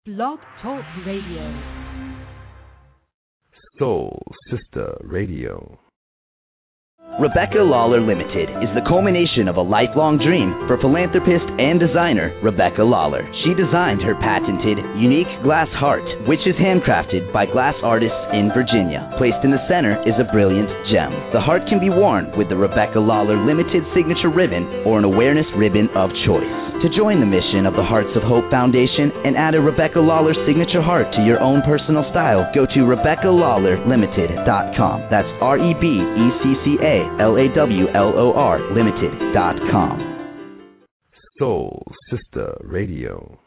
Blog Talk Radio. Soul Sister Radio. Rebecca Lawler Limited is the culmination of a lifelong dream for philanthropist and designer Rebecca Lawler. She designed her patented, unique glass heart, which is handcrafted by glass artists in Virginia. Placed in the center is a brilliant gem. The heart can be worn with the Rebecca Lawler Limited signature ribbon or an awareness ribbon of choice. To join the mission of the Hearts of Hope Foundation and add a Rebecca Lawler signature heart to your own personal style, go to RebeccaLawlerLimited.com. That's RebeccaLawlor Limited.com. Soul Sister Radio.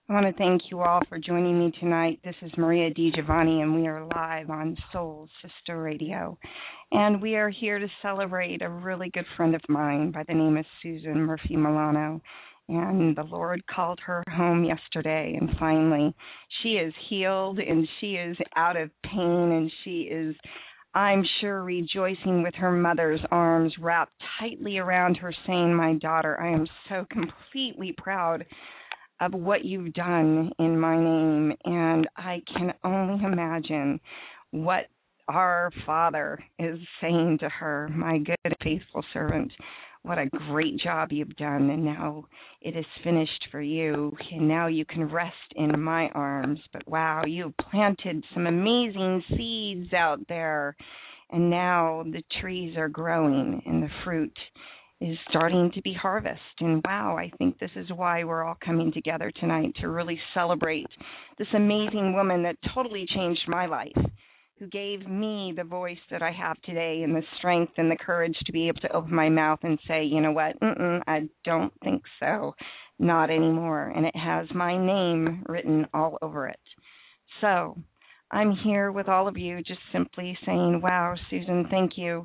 I want to thank you all for joining me tonight. This is Maria DiGiovanni, and we are live on Soul Sister Radio. And we are here to celebrate a really good friend of mine by the name of Susan Murphy Milano. And the Lord called her home yesterday, and finally she is healed, and she is out of pain, and she is, I'm sure, rejoicing with her mother's arms wrapped tightly around her, saying, "My daughter, I am so completely proud of what you've done in my name." And I can only imagine what our Father is saying to her, "My good and faithful servant, what a great job you've done, and now it is finished for you, and now you can rest in my arms. But wow, you've planted some amazing seeds out there, and now the trees are growing, and the fruit is starting to be harvested. And wow, I think this is why we're all coming together tonight, to really celebrate this amazing woman that totally changed my life, who gave me the voice that I have today and the strength and the courage to be able to open my mouth and say, you know what, I don't think so, not anymore. And it has my name written all over it. So I'm here with all of you just simply saying, wow, Susan, thank you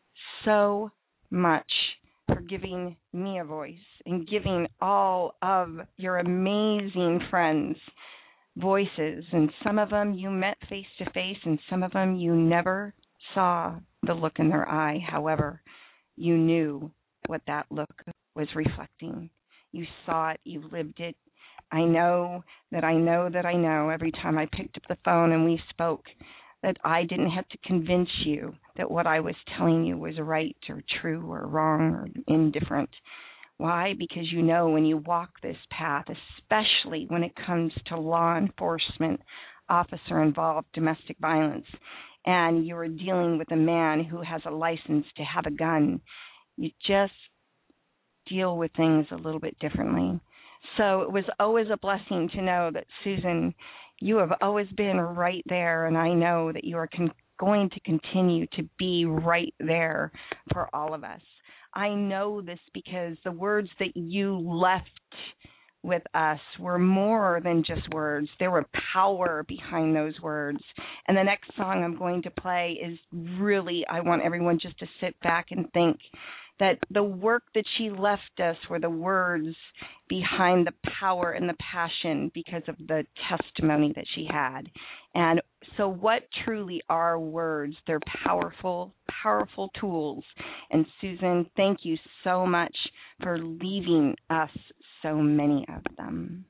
so much for giving me a voice and giving all of your amazing friends voices. And some of them you met face to face, and some of them you never saw the look in their eye. However, you knew what that look was reflecting. You saw it, you lived it. I know that I know that I know every time I picked up the phone and we spoke, that I didn't have to convince you that what I was telling you was right or true or wrong or indifferent. Why? Because you know when you walk this path, especially when it comes to law enforcement, officer-involved domestic violence, and you're dealing with a man who has a license to have a gun, you just deal with things a little bit differently. So it was always a blessing to know that, Susan, you have always been right there, and I know that you are going to continue to be right there for all of us. I know this because the words that you left with us were more than just words. There were power behind those words. And the next song I'm going to play is really, I want everyone just to sit back and think that the work that she left us were the words behind the power and the passion because of the testimony that she had. And so what truly are words? They're powerful, powerful tools. And Susan, thank you so much for leaving us so many of them.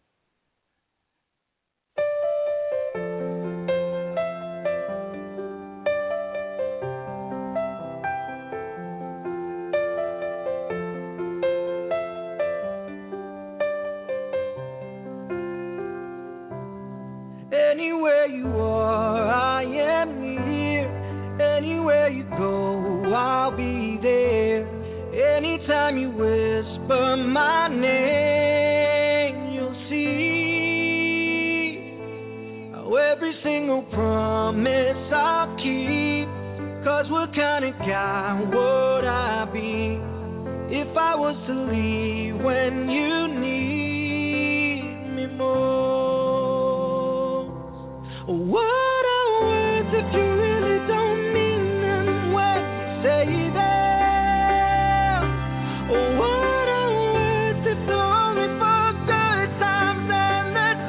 Anywhere you are, I am near. Anywhere you go, I'll be there. Anytime you whisper my name, you'll see how every single promise I'll keep. 'Cause what kind of guy would I be if I was to leave when you need me most? What are words if you really don't mean them when you say them? What are words if they're only for good times and that's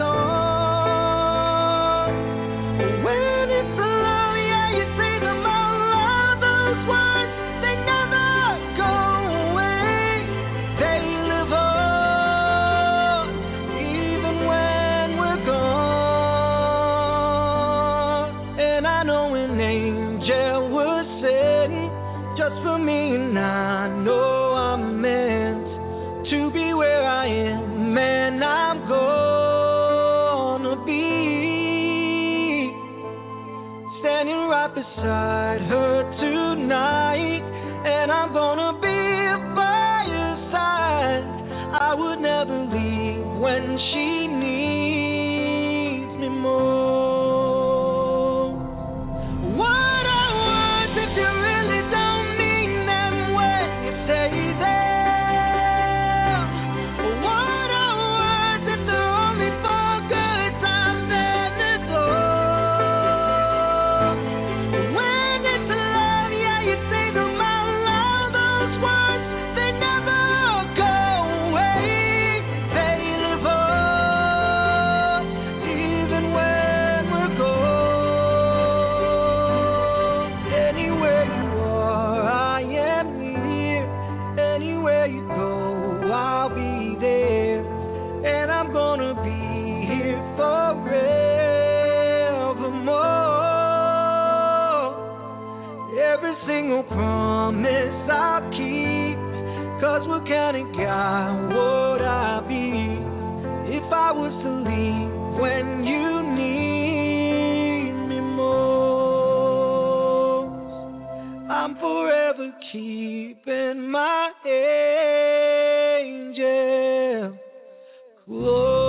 all? When it's alone, yeah, you say them all loud. Those words, they never go away. They live on, even when we're gone. And I know an angel was sent just for me, and I know I'm meant to be where I am, and I'm gonna be standing right beside her tonight, and I'm gonna be by her side. I would never leave when she needs me most. What are words if you really don't mean them when you say them? What are words if they're only for single promise I'll keep. 'Cause what kind of guy would I be if I was to leave when you need me most? I'm forever keeping my angel close.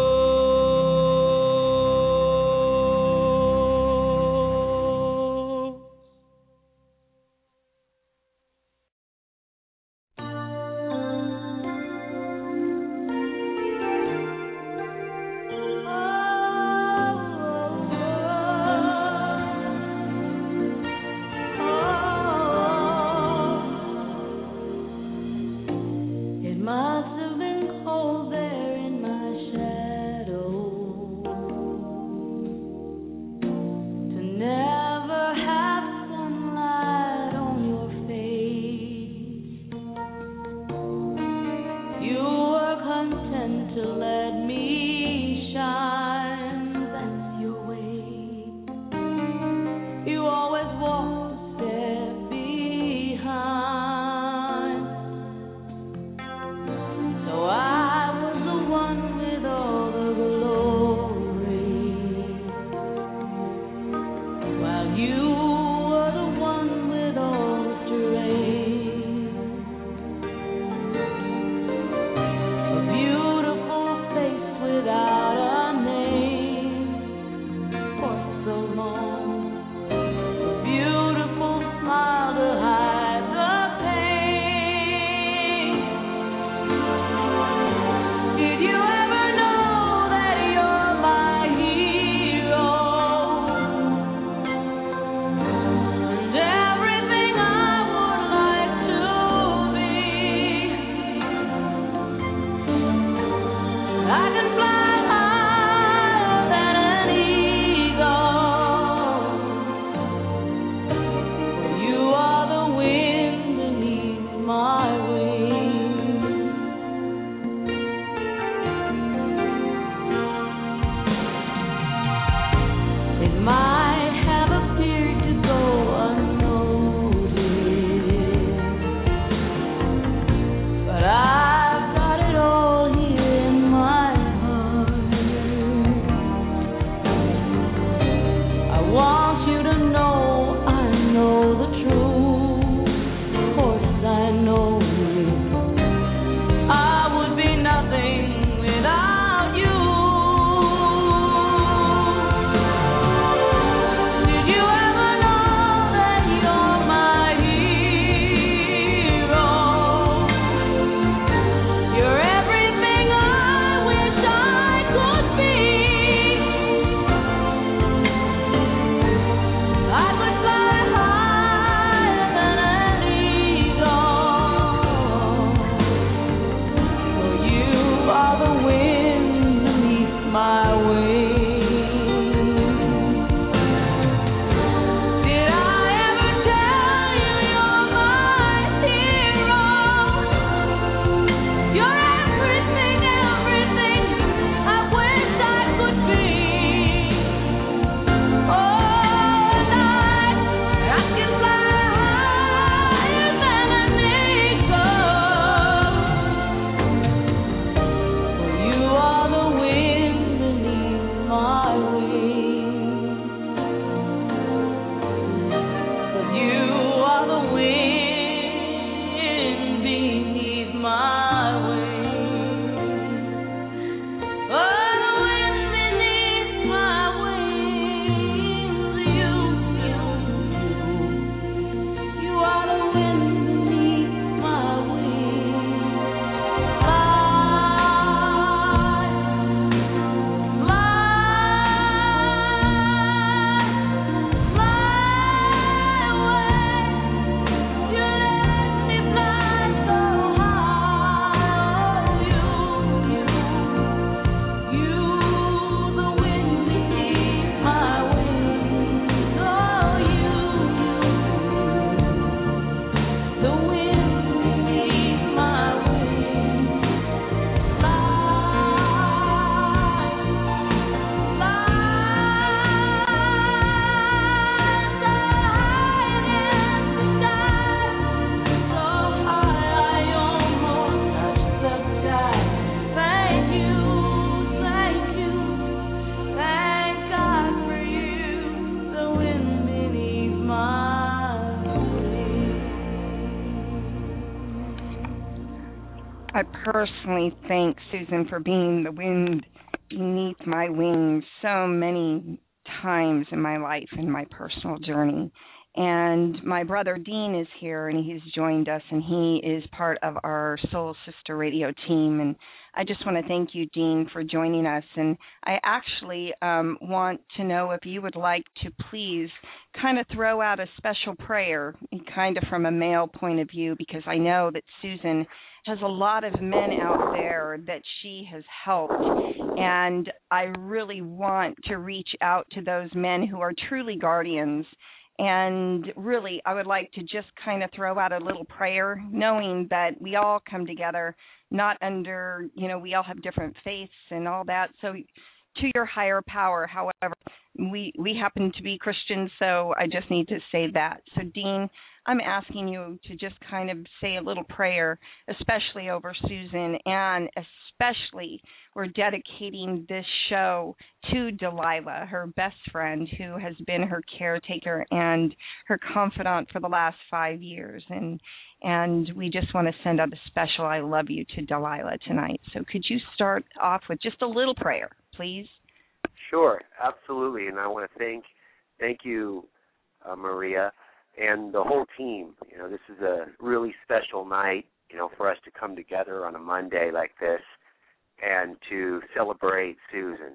I personally thank Susan for being the wind beneath my wings so many times in my life and my personal journey. And my brother Dean is here, and he's joined us, and he is part of our Soul Sister Radio team. And I just want to thank you, Dean, for joining us. And I actually want to know if you would like to please kind of throw out a special prayer, kind of from a male point of view, because I know that Susan has a lot of men out there that she has helped, and I really want to reach out to those men who are truly guardians. And really, I would like to just kind of throw out a little prayer, knowing that we all come together, not under, we all have different faiths and all that. So to your higher power, however, we happen to be Christians, so I just need to say that. So, Dean, I'm asking you to just kind of say a little prayer, especially over Susan, and especially we're dedicating this show to Delilah, her best friend, who has been her caretaker and her confidant for the last 5 years. And we just want to send out a special I love you to Delilah tonight. So could you start off with just a little prayer, please? Sure, absolutely. And I want to thank you, Maria, and the whole team. This is a really special night, for us to come together on a Monday like this and to celebrate Susan.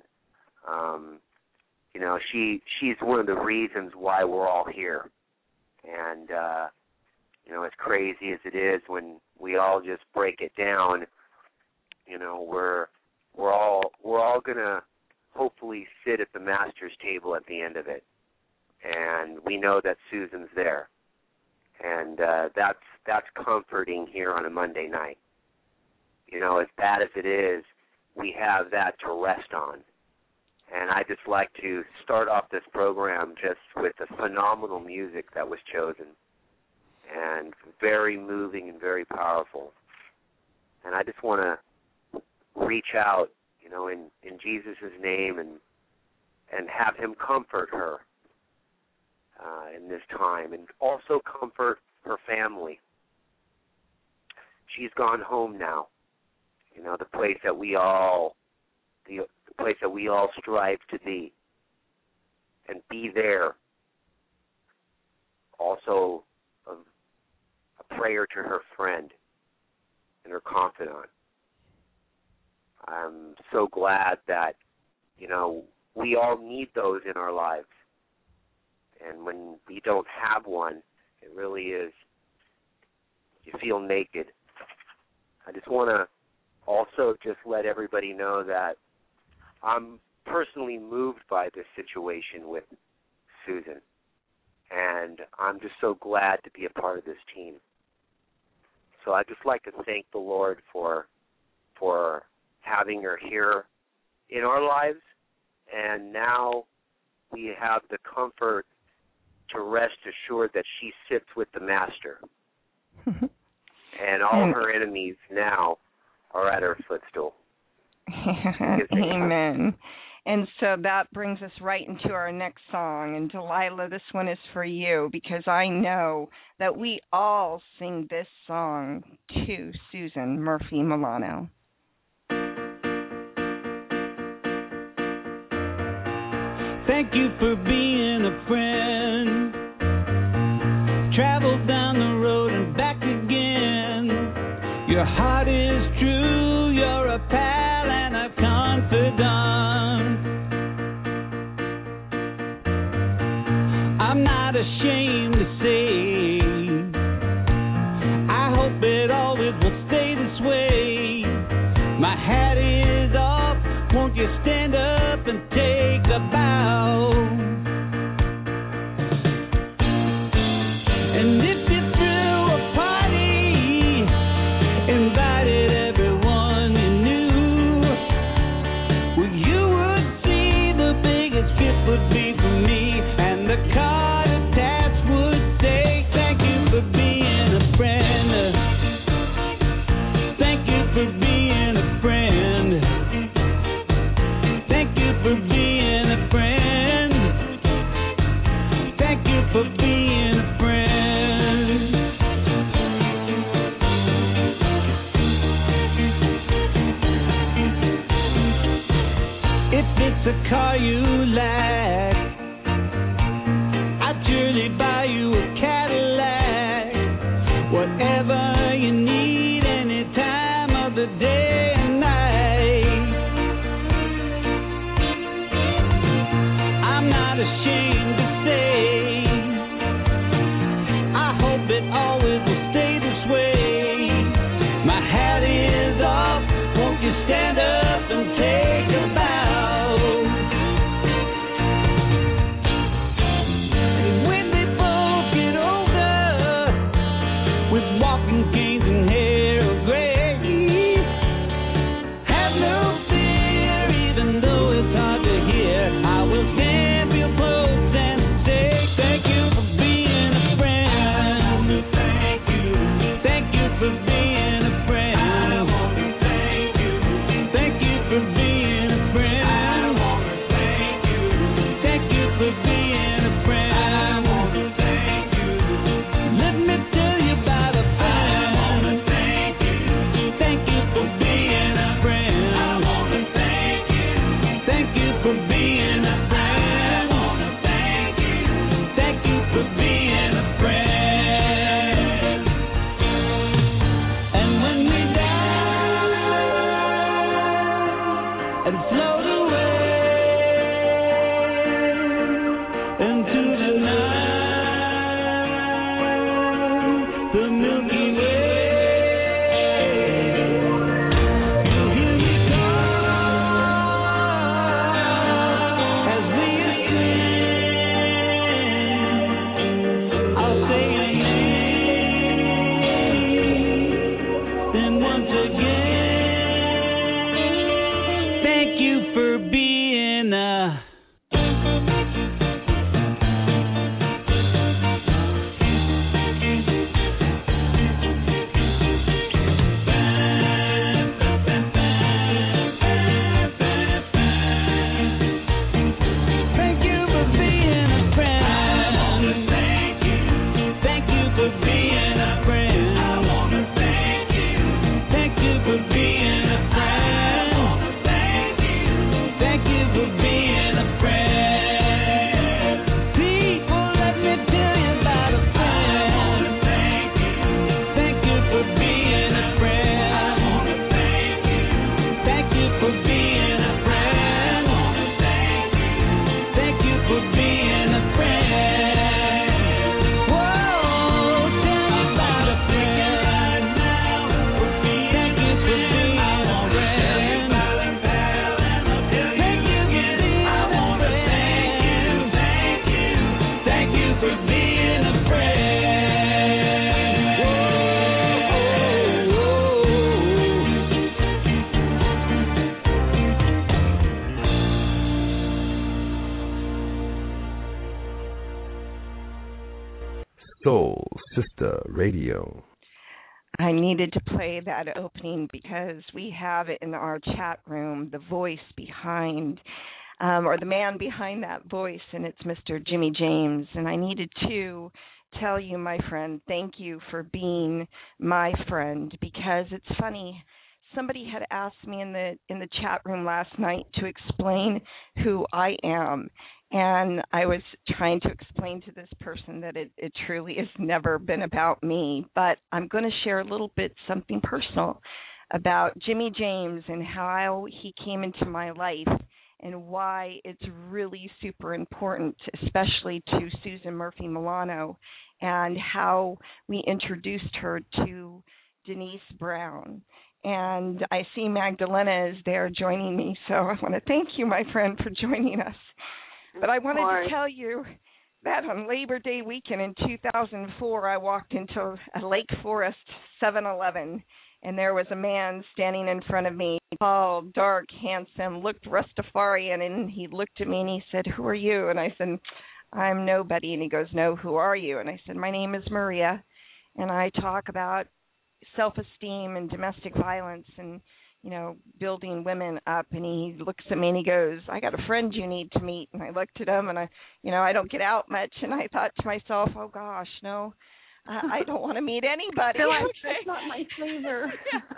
She's one of the reasons why we're all here. And, as crazy as it is when we all just break it down, we're all going to hopefully sit at the master's table at the end of it. And we know that Susan's there. And that's comforting here on a Monday night. As bad as it is, we have that to rest on. And I just like to start off this program just with the phenomenal music that was chosen. And very moving and very powerful. And I just want to reach out, in Jesus' name and have him comfort her in this time, and also comfort her family. She's gone home now. The place that we all strive to be, and be there. Also, a prayer to her friend and her confidant. I'm so glad that, we all need those in our lives. And when we don't have one, it really is, you feel naked. I just want to also just let everybody know that I'm personally moved by this situation with Susan. And I'm just so glad to be a part of this team. So I'd just like to thank the Lord for having her here in our lives. And now we have the comfort to rest assured that she sits with the Master. And all her enemies now are at her footstool. Amen. And so that brings us right into our next song. And Delilah, this one is for you, because I know that we all sing this song to Susan Murphy Milano. Thank you for being a friend. Travel down the road and back again. Your heart is true, you're a pal and a confidant. I'm not ashamed to say, I hope it always will stay this way. My hat is off, won't you stand up and take a bow? And if you threw a party, invited everyone you knew, well, you would see the biggest gift would be for me, and the card attached would say, thank you for being a friend. Thank you for being a friend. Thank you for being a friend. Thank you for being a friend. lack. I'd surely buy you a Cadillac. Whatever you need, any time of the day and night. I'm not ashamed to say, I hope it always will stay this way. My hat is off, won't you stand up and take a bow? And when they both get older, with walking canes and hair of gray, have no fear, even though it's hard to hear. I will stamp your clothes and say thank you for being a friend. Thank you. Thank you for being a friend. I want to thank you. Thank you for being a friend. I want to thank you. Thank you for being a friend. I want to thank you. Let me tell you about a friend. I want to thank you. Thank you for being a friend. I want to thank you. Thank you for being a friend. I want to thank you. Thank you for being a friend. And when we die and float away into the night, the Milky Way, you'll hear me call as we ascend. I'll say your name, then once again, thank you for being a Thank you for being a friend. I want to thank you. Thank you for being a friend. I want to thank you. Thank you for being a friend. I want to thank you. Thank you for being a friend. People, let me tell you about a friend. I want to thank you. Thank you for being a friend. I want to thank you. Thank you for being a friend. I want to thank you. Thank you for being a friend. Whoa, tell me about a friend right now. Thank you for being a friend. Thank you for being a friend. Thank you for being a friend. Soul Sister Radio. I needed to play that opening because we have it in our chat room, the voice behind, or the man behind that voice, and it's Mr. Jimmy James. And I needed to tell you, my friend, thank you for being my friend, because it's funny. Somebody had asked me in the chat room last night to explain who I am, and I was trying to explain to this person that it truly has never been about me. But I'm going to share a little bit something personal about Jimmy James and how he came into my life and why it's really super important, especially to Susan Murphy Milano, and how we introduced her to Denise Brown. And I see Magdalena is there joining me, so I want to thank you, my friend, for joining us. But I wanted to tell you that on Labor Day weekend in 2004, I walked into a Lake Forest 7-Eleven, and there was a man standing in front of me, tall, dark, handsome, looked Rastafarian, and he looked at me and he said, "Who are you?" And I said, "I'm nobody." And he goes, "No, who are you?" And I said, "My name is Maria, and I talk about self-esteem and domestic violence and, building women up." And he looks at me and he goes, "I got a friend you need to meet." And I looked at him and I don't get out much. And I thought to myself, oh gosh, no, I don't want to meet anybody. I feel like that's not my flavor.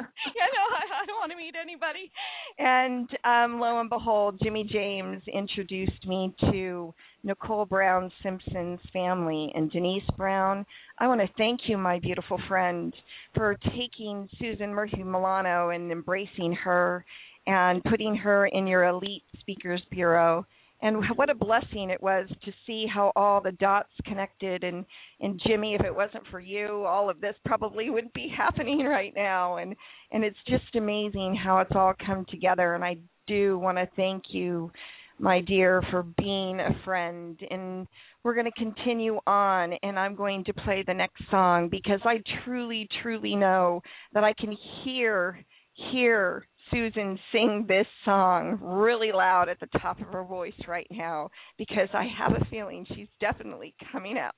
I don't want to meet anybody. And lo and behold, Jimmy James introduced me to Nicole Brown Simpson's family. And Denise Brown, I want to thank you, my beautiful friend, for taking Susan Murphy Milano and embracing her and putting her in your elite speakers bureau. And what a blessing it was to see how all the dots connected. And Jimmy, if it wasn't for you, all of this probably wouldn't be happening right now. And it's just amazing how it's all come together. And I do want to thank you, my dear, for being a friend. And we're going to continue on, and I'm going to play the next song because I truly, truly know that I can hear Susan sing this song really loud at the top of her voice right now because I have a feeling she's definitely coming out.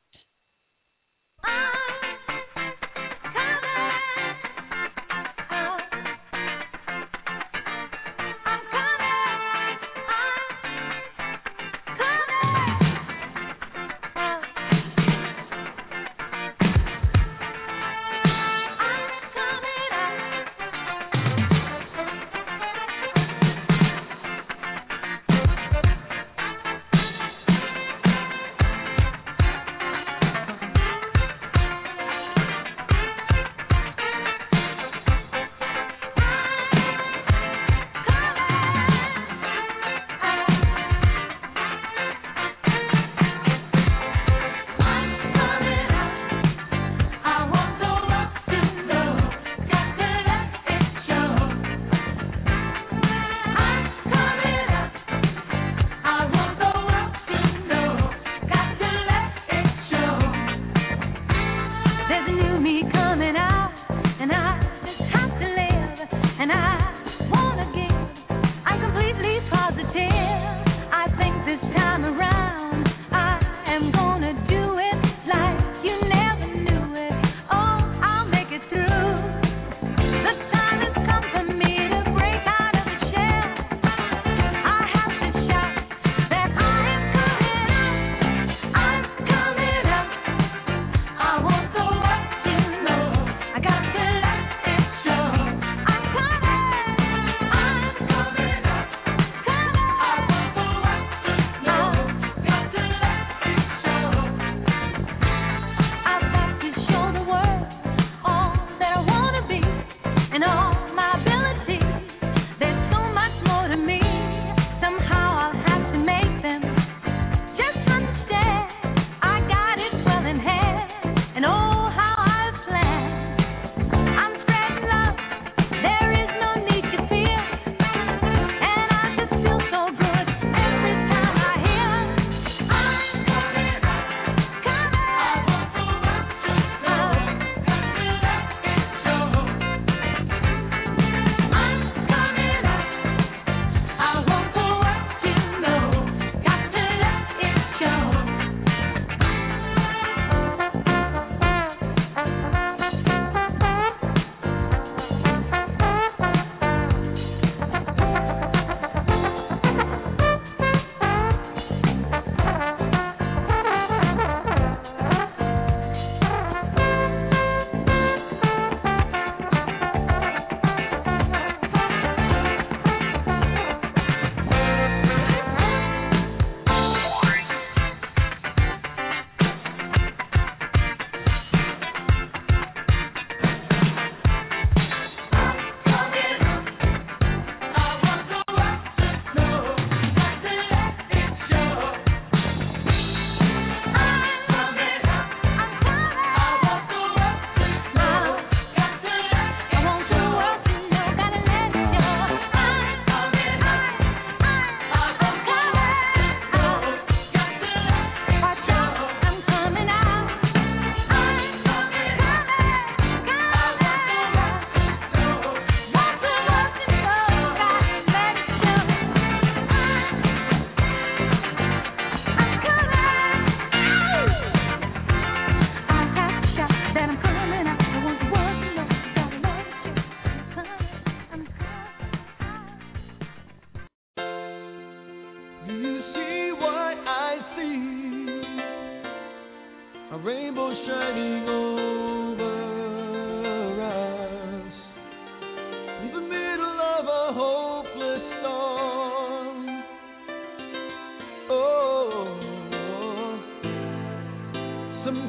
rainbow shining on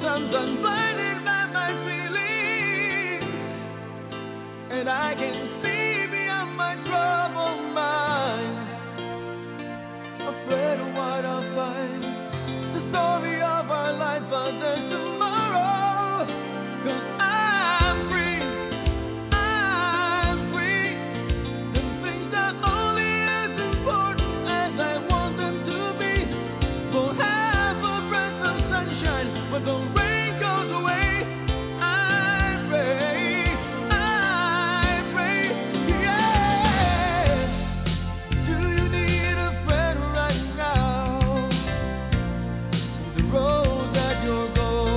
Sometimes I'm blinded by my feelings, and I can see beyond my troubled mind. Afraid of what I'll find, the story of our life, but there's tomorrow. 'Cause I'm free, and things are only as important as I want them to be. We'll have a breath of sunshine when the rain goes away. I pray, yeah. Do you need a friend right now? The road that you're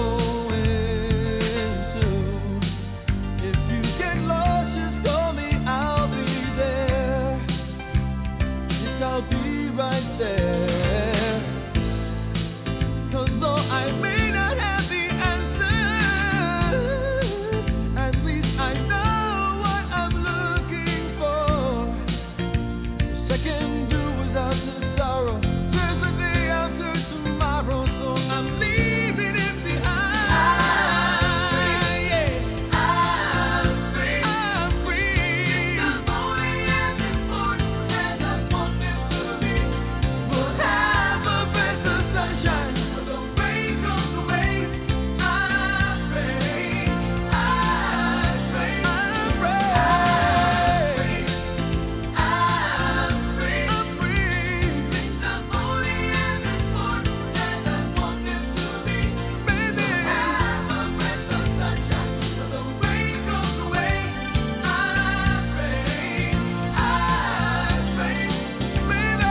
going to. If you get lost, just call me, I'll be there. Yes, I'll be right there. 'Cause though I may not have the answers, at least I know what I'm looking for. Yes, I can do without the sorrow. There's a day after tomorrow, so I'm leaving it behind. Yeah. I'm free. I'm only as important as I want it to be. We'll have a breath of sunshine when the rain goes away. I pray. I'm free. Things are only as important as I want them to be. Baby, have a breath of sunshine when the rain goes away. I pray, baby.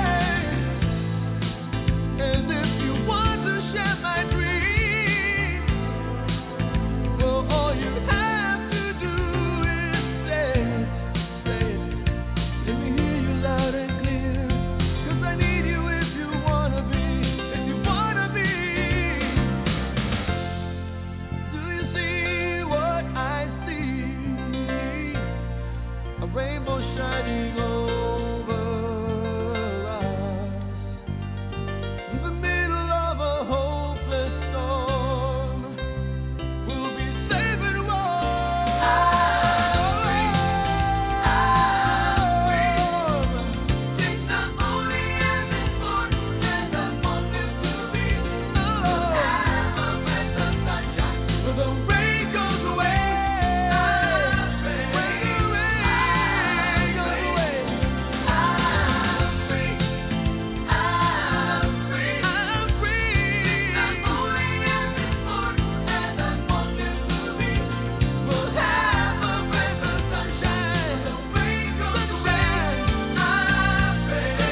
And if you want to share my dream, well, all you have to do is say it. Let me hear you loud and clear. 'Cause I need you if you wanna be. Do you see what I see? A rainbow shining over us. In the middle of a hopeless storm, we'll be safe and warm. Things are only as important as I want them to be. We'll have a breath of sunshine when the rain goes away. When the rain goes away. I'm free. Things are only as important as I want them to be. We'll have a breath of sunshine when the rain goes away. I pray.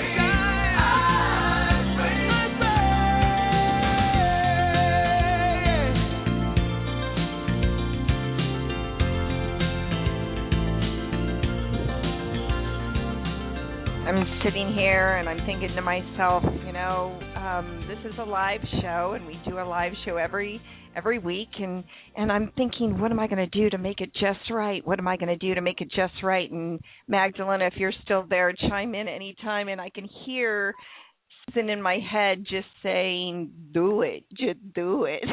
I'm sitting here and I'm thinking to myself, this is a live show, and we do a live show every week, and I'm thinking, what am I going to do to make it just right? What am I going to do to make it just right? And Magdalena, if you're still there, chime in anytime, and I can hear something in my head just saying, do it, just do it.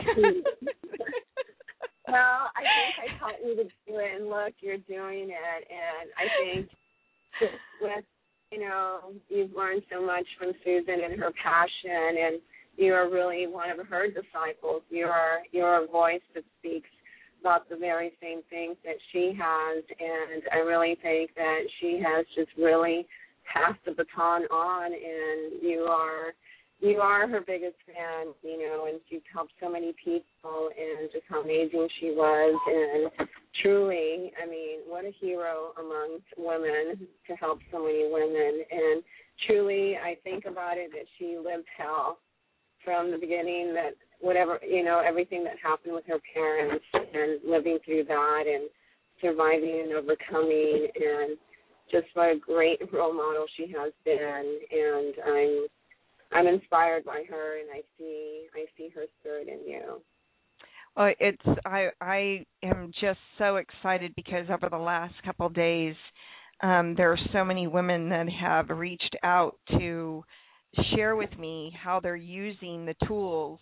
Well, I think I taught you to do it, and look, you're doing it. And I think just with, you've learned so much from Susan and her passion, and you are really one of her disciples. You're a voice that speaks about the very same things that she has, and I really think that she has just really passed the baton on, and you are her biggest fan, and she's helped so many people, and just how amazing she was, and truly, I mean, what a hero amongst women to help so many women, and truly, I think about it that she lived hell from the beginning, that whatever, everything that happened with her parents, and living through that, and surviving and overcoming, and just what a great role model she has been, and I'm inspired by her, and I see her spirit in you. Well, I am just so excited because over the last couple of days, there are so many women that have reached out to share with me how they're using the tools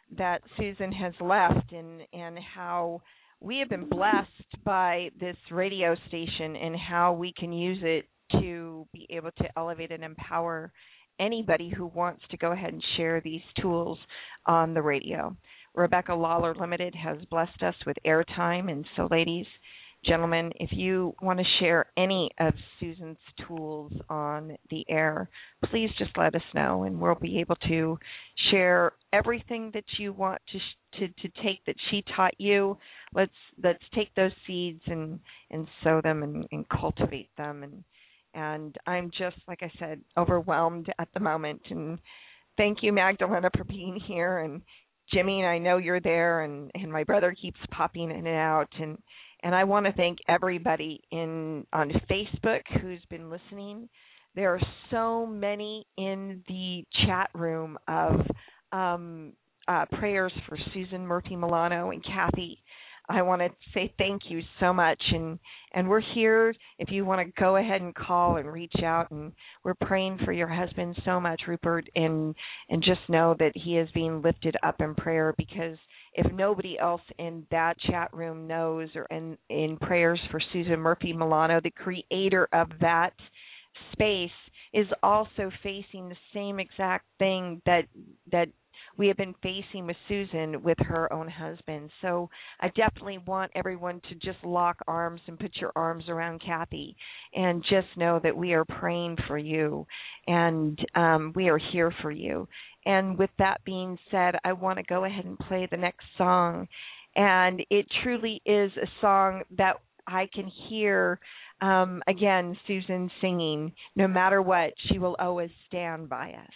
that Susan has left, and how we have been blessed by this radio station and how we can use it to be able to elevate and empower anybody who wants to go ahead and share these tools on the radio. Rebecca Lawler Limited has blessed us with airtime, and so ladies, gentlemen, if you want to share any of Susan's tools on the air, please just let us know, and we'll be able to share everything that you want to take that she taught you. Let's take those seeds and sow them and cultivate them. And I'm just, like I said, overwhelmed at the moment. And thank you, Magdalena, for being here. And Jimmy, I know you're there, and my brother keeps popping in and out. And I want to thank everybody on Facebook who's been listening. There are so many in the chat room of prayers for Susan Murphy Milano and Kathy. I want to say thank you so much, and we're here if you want to go ahead and call and reach out, and we're praying for your husband so much, Rupert, and just know that he is being lifted up in prayer, because if nobody else in that chat room knows, or in prayers for Susan Murphy Milano, the creator of that space is also facing the same exact thing that we have been facing with Susan with her own husband. So I definitely want everyone to just lock arms and put your arms around Kathy and just know that we are praying for you, and we are here for you. And with that being said, I want to go ahead and play the next song. And it truly is a song that I can hear, again, Susan singing, no matter what, she will always stand by us.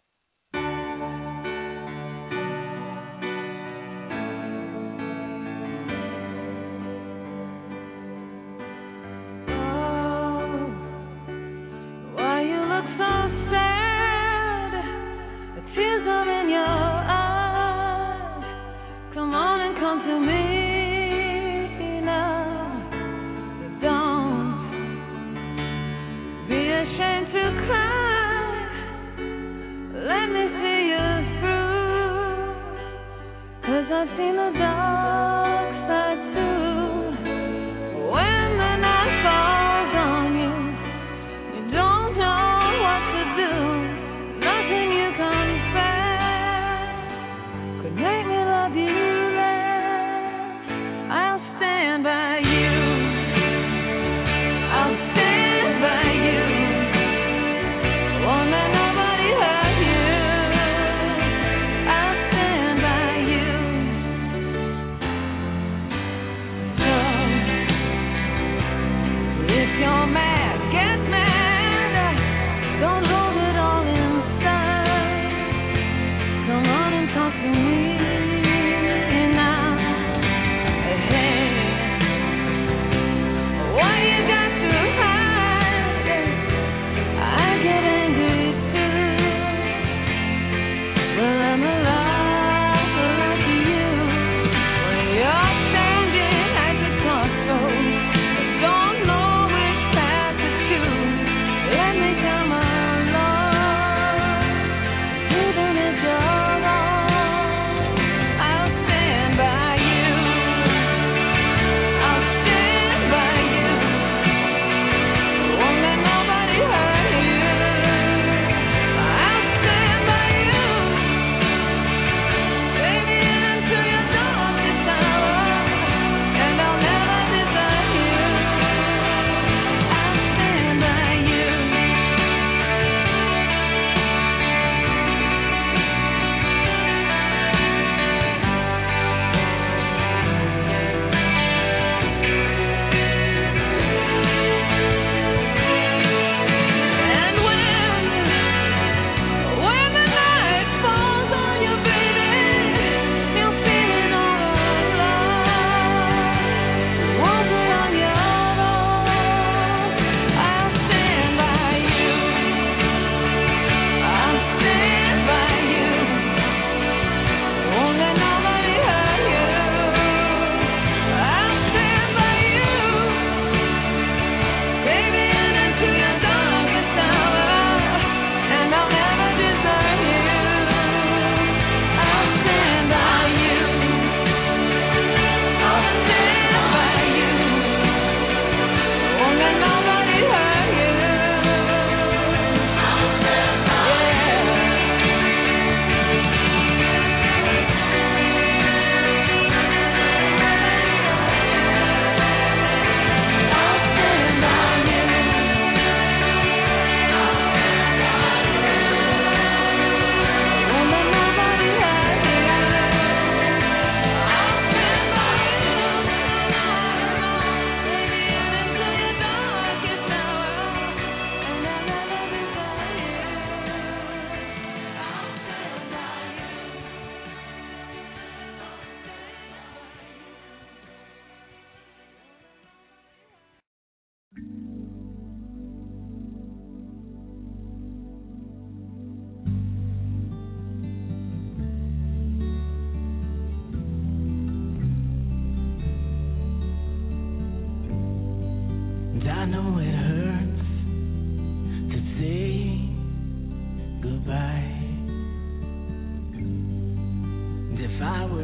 Tears are in your eyes. Come on and come to me now. Don't be ashamed to cry. Let me see you through. 'Cause I've seen the dark side too. When the night falls on you, you don't know what to do. Nothing you confess could make me love you less. I'll stand by you. I'll stand by you. Won't let nobody hurt you. I'll stand by you. So if you're mad, get mad. Don't hold it all inside. Come on and talk to me now. Hey, why you got to hide? I get angry too. Well, I'm alive like you. When you're standing at the crossroads, I don't know which path to choose. Let me come along, even if you're wrong.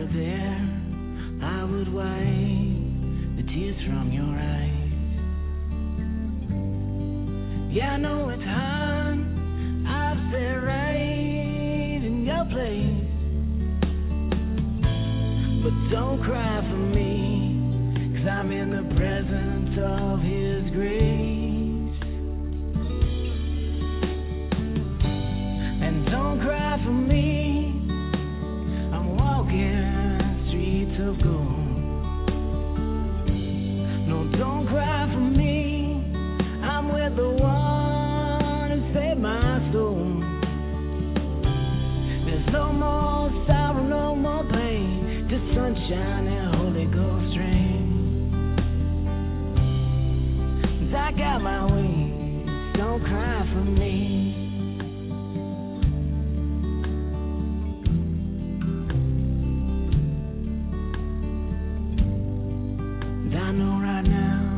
were there, I would wipe the tears from your eyes. Yeah, I know it's hard, I've sat right in your place. But don't cry for me, 'cause I'm in the presence of His grace. And don't cry for me, I'm walking streets of gold. No, don't cry for me, I'm with the one who saved my soul. There's no more sorrow, no more pain, just sunshine and Holy Ghost rain. 'Cause I got my wings, don't cry for me. And I know right now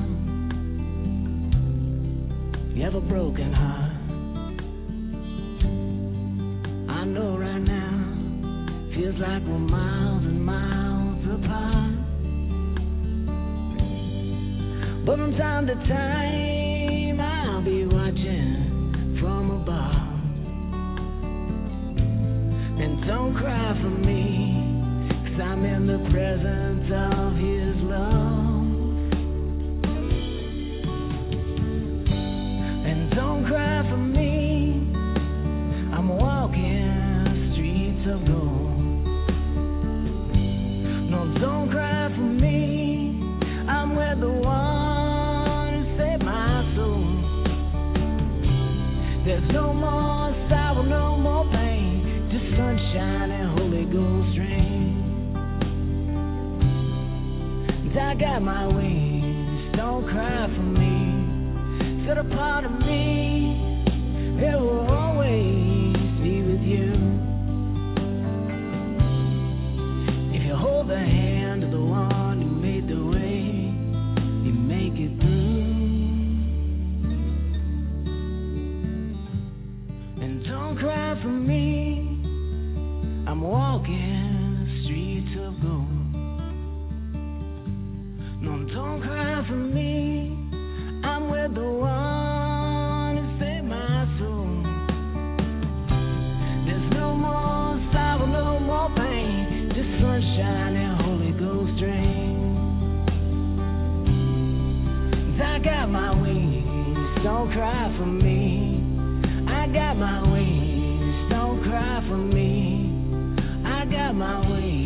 you have a broken heart. I know right now feels like we're miles and miles apart. But from time to time I'll be watching from above. And don't cry for me, 'cause I'm in the presence of His love. And don't cry for me, I'm walking streets of gold. No, don't cry for me, I'm with the one who saved my soul. There's no more sorrow, no more pain, just sunshine and Holy Ghost rain. And I got my wings, don't cry for me. Said a part of me, it will always be with you. If you hold the hand of the one who made the way, you make it through. And don't cry for me, I'm walking streets of gold. No, don't cry for me, I'm with the one who saved my soul. There's no more sorrow, no more pain, just sunshine and Holy Ghost rain. I got my wings, don't cry for me. I got my wings, don't cry for me. I got my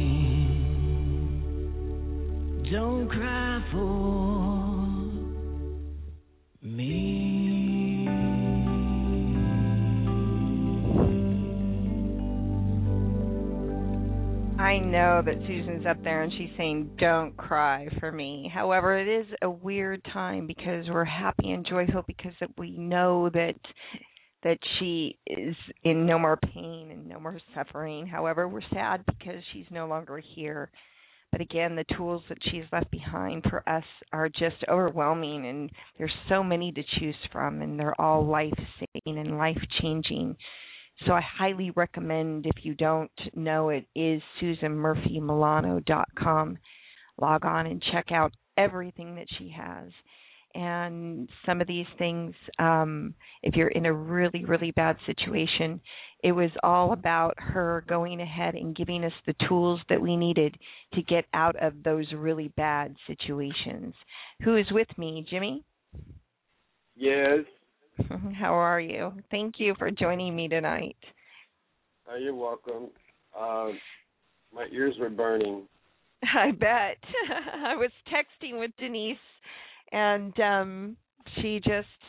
wings, don't cry for me. I know that Susan's up there and she's saying, don't cry for me. However, it is a weird time because we're happy and joyful because we know that she is in no more pain and no more suffering. However, we're sad because she's no longer here. But again, the tools that she's left behind for us are just overwhelming, and there's so many to choose from, and they're all life-saving and life-changing. So I highly recommend, if you don't know it, is SusanMurphyMilano.com. Log on and check out everything that she has. And some of these things, if you're in a really, really bad situation, it was all about her going ahead and giving us the tools that we needed to get out of those really bad situations. Who is with me, Jimmy? Yes. How are you? Thank you for joining me tonight. You're welcome. My ears were burning. I bet. I was texting with Denise, and she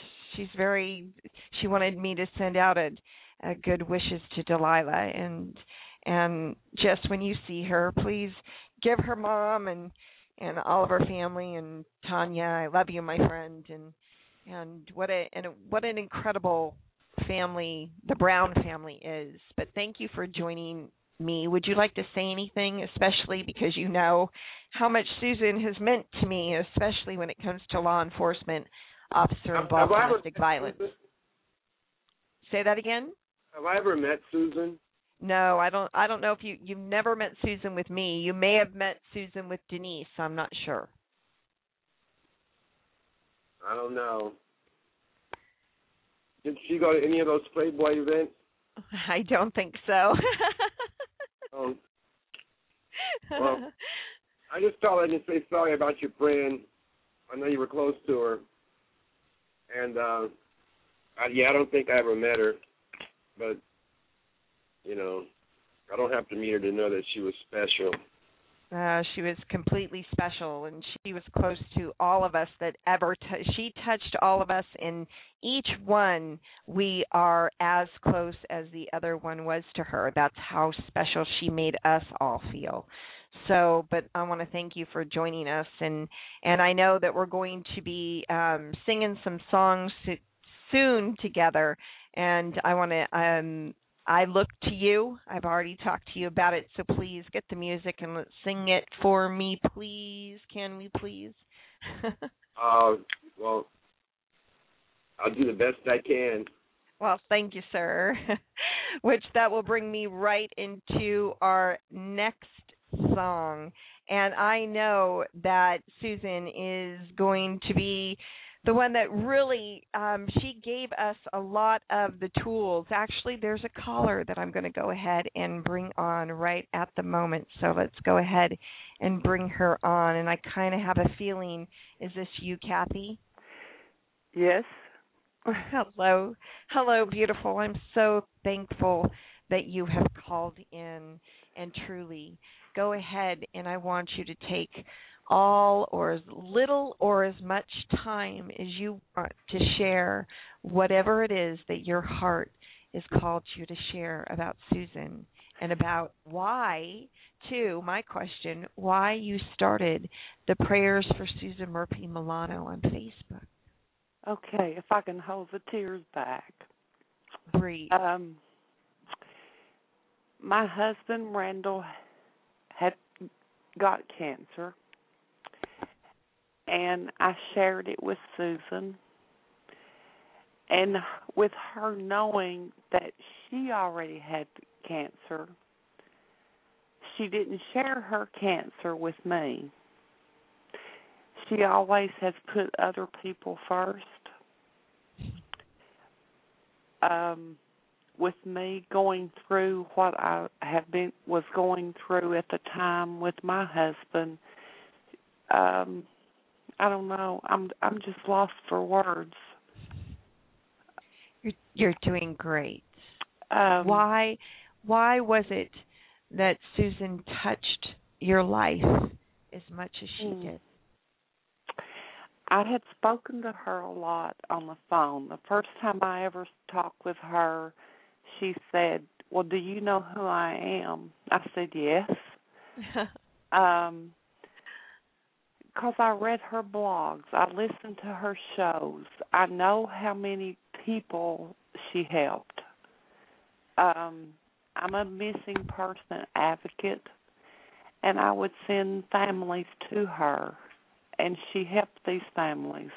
wanted me to send out a good wishes to Delilah, and just when you see her, please give her mom and all of her family and Tanya, I love you, my friend, and what an incredible family the Brown family is. But thank you for joining me. Would you like to say anything, especially because you know how much Susan has meant to me, especially when it comes to law enforcement officer involved in domestic violence? Say that again? Have I ever met Susan? No, I don't know if you've never met Susan with me. You may have met Susan with Denise. I'm not sure. I don't know. Did she go to any of those Playboy events? I don't think so. Oh. Well, I just called in to say sorry about your friend. I know you were close to her. And, I don't think I ever met her. But, you know, I don't have to meet her to know that she was special. She was completely special, and she was close to all of us that ever she touched all of us, and each one we are as close as the other one was to her. That's how special she made us all feel. So, but I want to thank you for joining us, and I know that we're going to be singing some songs soon together, and I want to I look to you. I've already talked to you about it, so please get the music and let's sing it for me, please. Can we please? Well, I'll do the best I can. Well, thank you, sir. Which that will bring me right into our next song. And I know that Susan is going to be the one that really, she gave us a lot of the tools. Actually, there's a caller that I'm going to go ahead and bring on right at the moment. So let's go ahead and bring her on. And I kind of have a feeling, is this you, Kathy? Yes. Hello. Hello, beautiful. I'm so thankful that you have called in. And truly, go ahead and I want you to take all or as little or as much time as you want to share whatever it is that your heart is called you to share about Susan and about why, too, my question, why you started the Prayers for Susan Murphy Milano on Facebook. Okay, if I can hold the tears back. Breathe. My husband, Randall, had got cancer. And I shared it with Susan. And with her knowing that she already had cancer, she didn't share her cancer with me. She always has put other people first. With me going through what I was going through at the time with my husband, I don't know. I'm just lost for words. You're doing great. Why was it that Susan touched your life as much as she did? I had spoken to her a lot on the phone. The first time I ever talked with her, she said, "Well, do you know who I am?" I said, "Yes." Because I read her blogs. I listened to her shows. I know how many people she helped. I'm a missing person advocate, and I would send families to her, and she helped these families.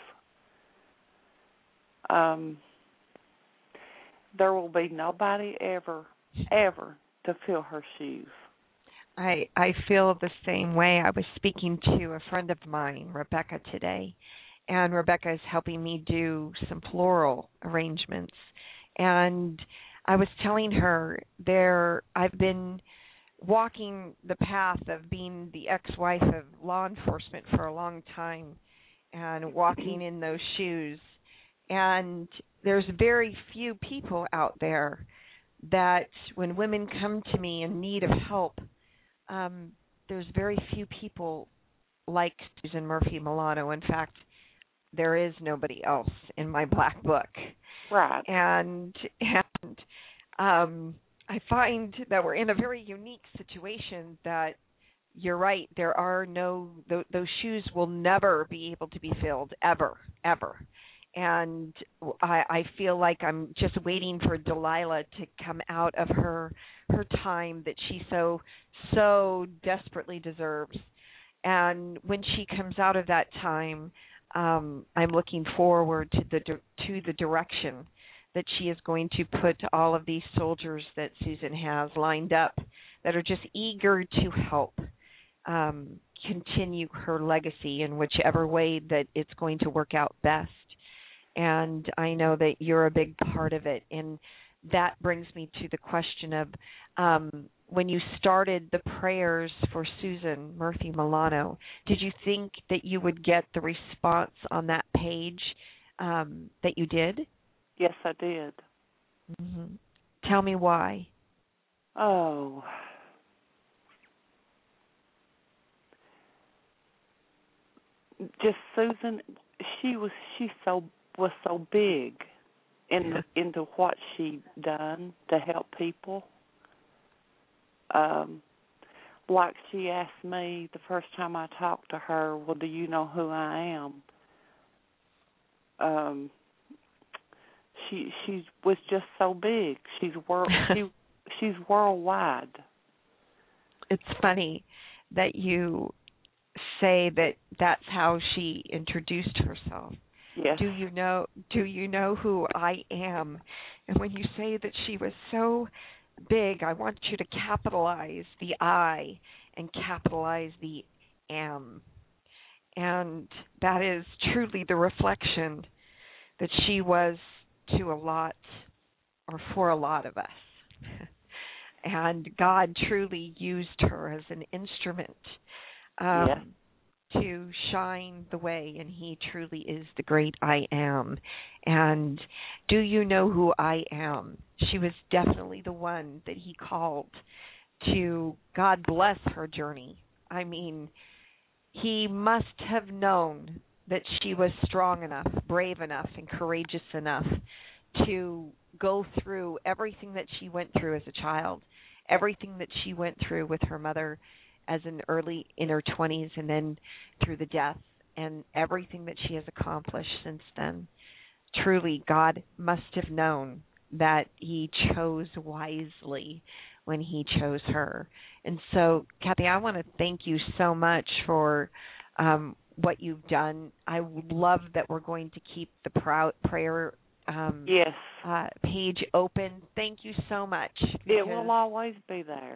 There will be nobody ever to fill her shoes. I feel the same way. I was speaking to a friend of mine, Rebecca, today, and Rebecca is helping me do some floral arrangements. And I was telling her I've been walking the path of being the ex-wife of law enforcement for a long time and walking in those shoes. And there's very few people out there that when women come to me in need of help, there's very few people like Susan Murphy Milano. In fact, there is nobody else in my black book. Right. And I find that we're in a very unique situation that you're right, there are those shoes will never be able to be filled, ever. And I feel like I'm just waiting for Delilah to come out of her time that she so desperately deserves. And when she comes out of that time, I'm looking forward to the direction that she is going to put all of these soldiers that Susan has lined up that are just eager to help continue her legacy in whichever way that it's going to work out best. And I know that you're a big part of it. And that brings me to the question of when you started the prayers for Susan Murphy Milano, did you think that you would get the response on that page that you did? Yes, I did. Mm-hmm. Tell me why. Oh. Just Susan, she was so big into what she done to help people. Like she asked me the first time I talked to her, well, do you know who I am? She was just so big. She's worldwide. It's funny that you say that that's how she introduced herself. Yes. Do you know who I am? And when you say that she was so big, I want you to capitalize the I and capitalize the am. And that is truly the reflection that she was to a lot, or for a lot of us. And God truly used her as an instrument to shine the way, and He truly is the great I am. And do you know who I am? She was definitely the one that He called to, God bless her journey. I mean, He must have known that she was strong enough, brave enough, and courageous enough to go through everything that she went through as a child, everything that she went through with her mother as in her 20s, and then through the death, and everything that she has accomplished since then. Truly, God must have known that He chose wisely when He chose her. And so, Kathy, I want to thank you so much for what you've done. I love that we're going to keep the prayer page open. Thank you so much. It will always be there.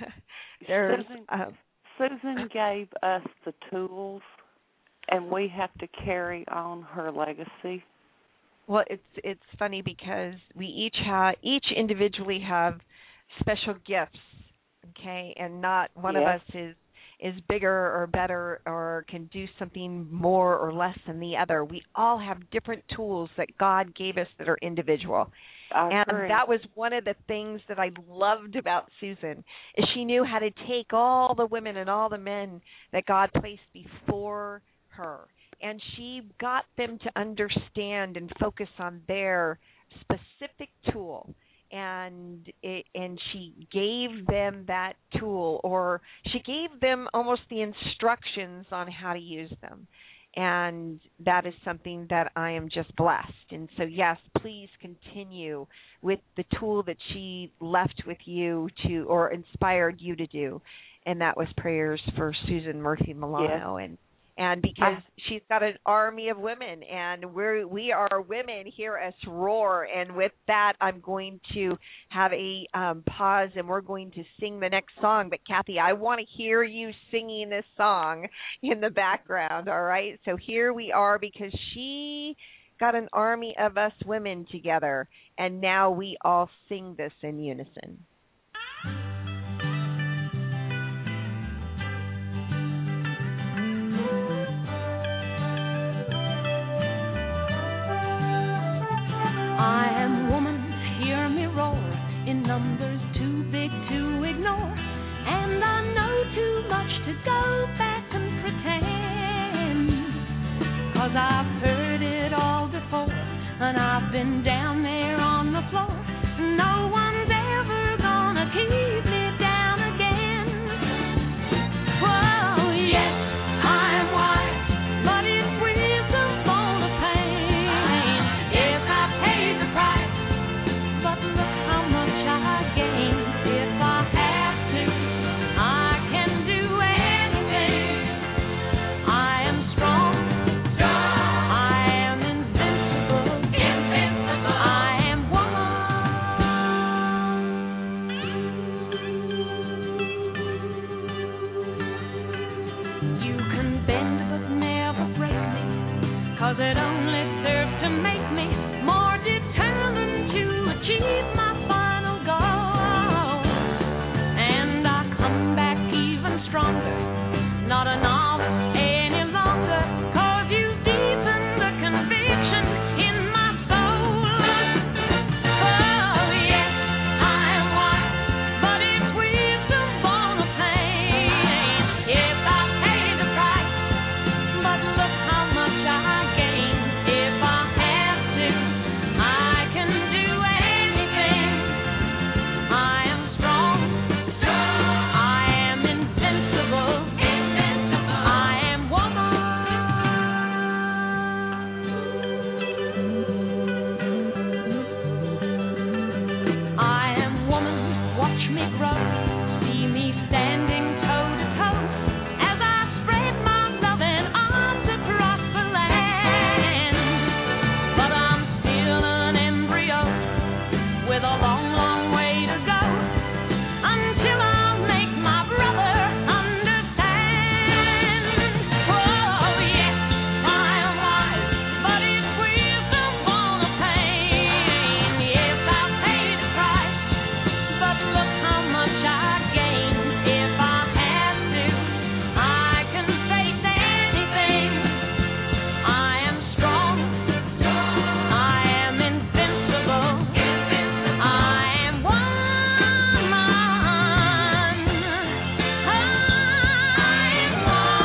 Susan gave us the tools, and we have to carry on her legacy. Well, it's funny because we each individually have special gifts, okay, and not one of us is bigger or better or can do something more or less than the other. We all have different tools that God gave us that are individual. And that was one of the things that I loved about Susan, is she knew how to take all the women and all the men that God placed before her, and she got them to understand and focus on their specific tool. And she gave them that tool, or she gave them almost the instructions on how to use them. And that is something that I am just blessed. And so, yes, please continue with the tool that she left with you to, or inspired you to do, and that was prayers for Susan Murphy Milano. Yes. And because she's got an army of women, and we are women here at Roar. And with that, I'm going to have a pause, and we're going to sing the next song. But, Kathy, I want to hear you singing this song in the background, all right? So here we are, because she got an army of us women together, and now we all sing this in unison. I am woman, hear me roar, in numbers too big to ignore, and I know too much to go back and pretend, 'cause I've heard it all before, and I've been down there on the floor. No one's ever gonna keep me down again. Whoa, yes, I'm wise, but it's wisdom for the pain. Yes, I paid the price, but look how much I gained. If I have to, I can do anything. I am strong, I am invincible, I am 'cause it only served to make me more determined to achieve my final goal. And I come back even stronger, not a novice any longer, 'cause you deepened the conviction in my soul. Oh yes, I am white, but it's wisdom born of pain. Yes, I pay the price, but look how much I gain. If I have to, I can do anything. I am strong, I am invincible, I am woman. I am woman, watch me grow, see me standing toe to toe, as I spread my loving arms across the land. But I'm still an embryo, with a long, long way to go, until I'll make my brother understand. Oh yes, I am wise, but it's wisdom born of pain. Yes, I'll pay the price, but look how much I gain. If I have to, I can face anything. I am strong, I am invincible, I am woman. I am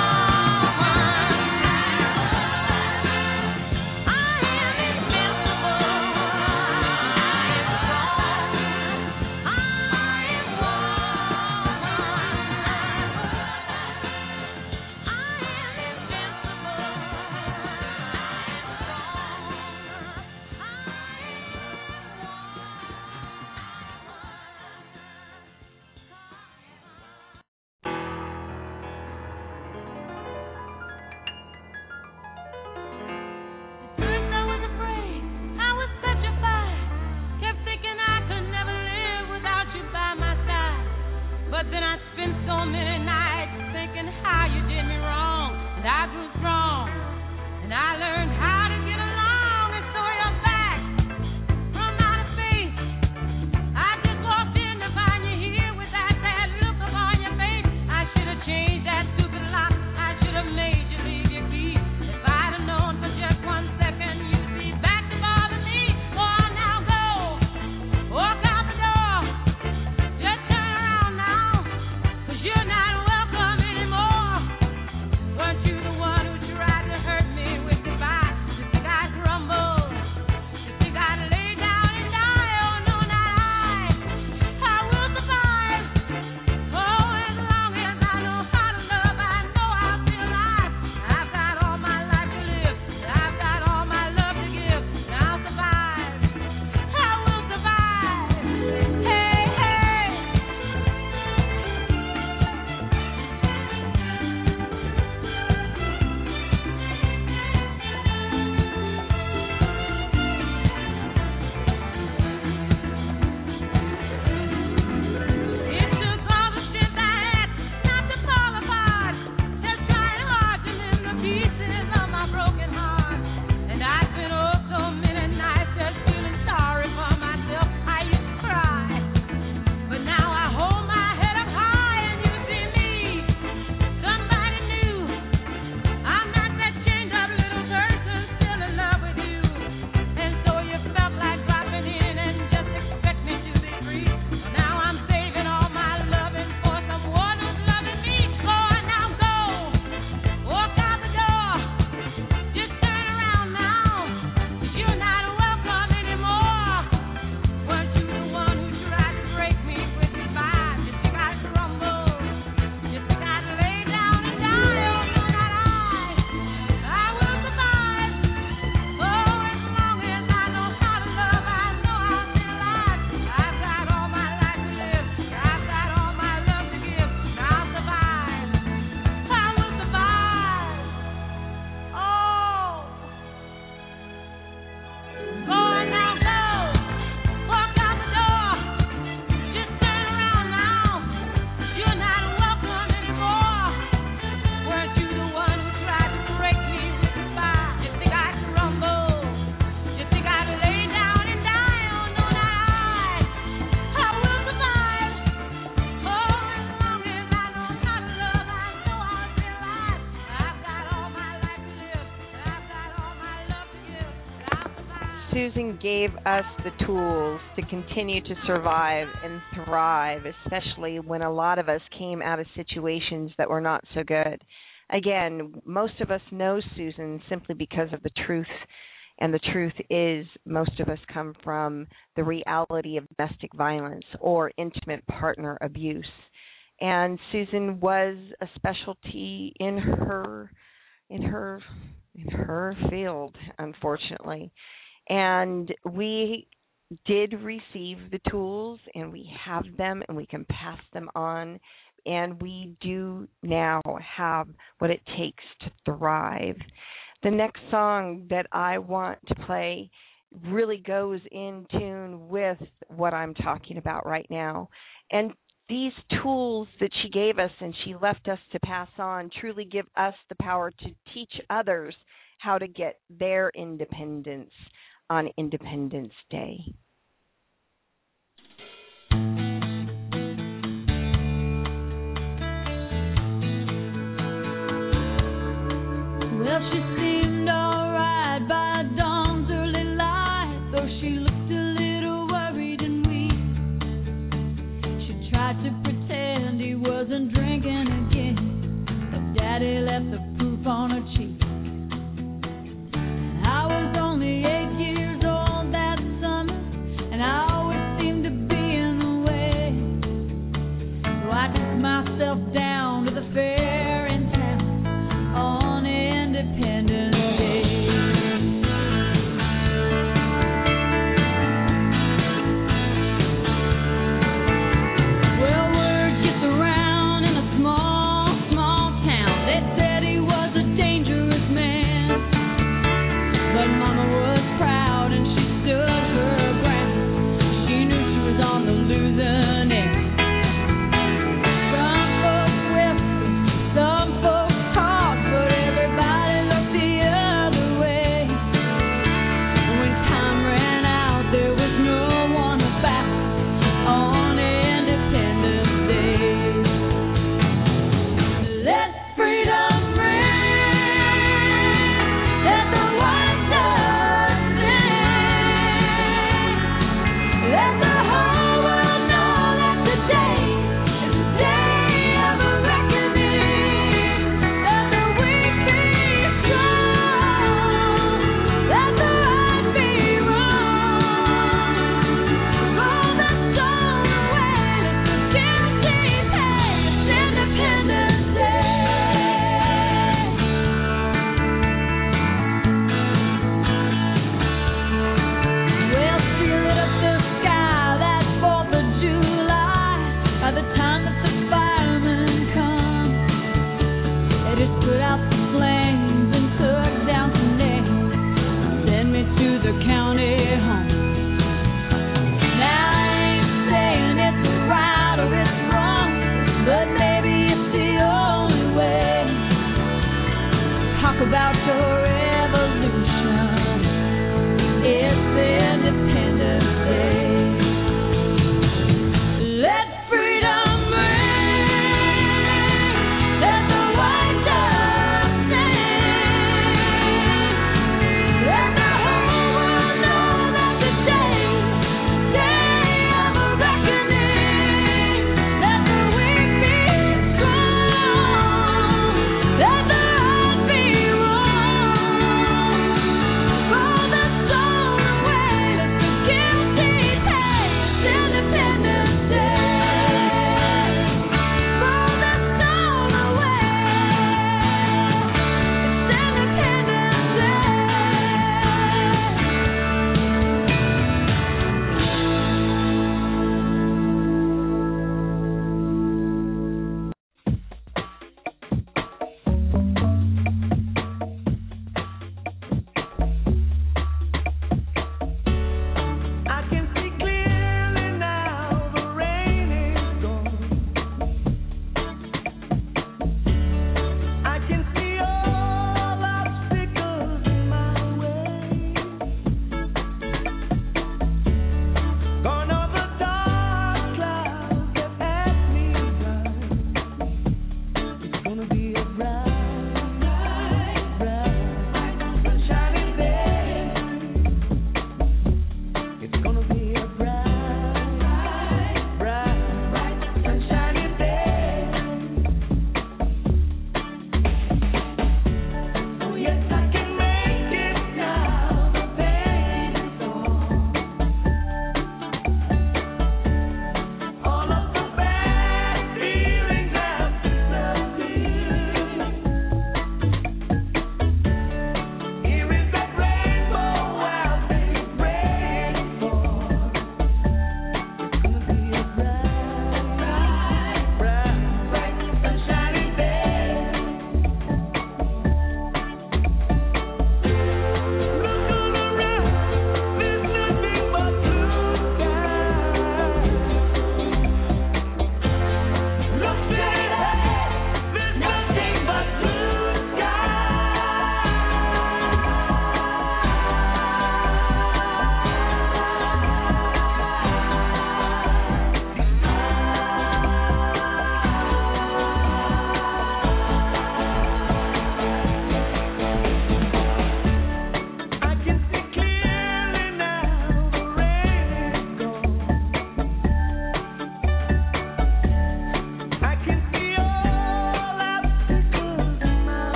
woman. I am invincible. At first I was afraid, I was petrified, kept thinking I could never live without you by my side. But then I spent so many nights thinking how you did me wrong, and I grew strong, and I learned how to get along, and so you're back from outer space. I just walked in to find you here with that sad look upon your face. I should have changed that stupid lock, I should have made you leave your key. If I'd have known for just 1 second you'd be back to bother me. Boy, now go, walk out the door, just turn around now, 'cause you're not welcome anymore. Weren't you the one who tried to hurt me with goodbye? Susan gave us the tools to continue to survive and thrive, especially when a lot of us came out of situations that were not so good. Again, most of us know Susan simply because of the truth, and the truth is most of us come from the reality of domestic violence or intimate partner abuse. And Susan was a specialty in her field, unfortunately. And we did receive the tools, and we have them, and we can pass them on. And we do now have what it takes to thrive. The next song that I want to play really goes in tune with what I'm talking about right now. And these tools that she gave us and she left us to pass on truly give us the power to teach others how to get their independence on Independence Day. Well, she seemed alright by dawn's early light, though she looked a little worried and weak. She tried to pretend he wasn't drinking again, but Daddy left the proof on her cheek. I was only 8 years old that summer, and I always seemed to be in the way. So I took myself down to the fair in town on Independence Day. Well, word gets around in a small, small town. They said he was a dangerous man, but Mama was proud and she stood her ground. She knew she was on the losing end. Some folks whispered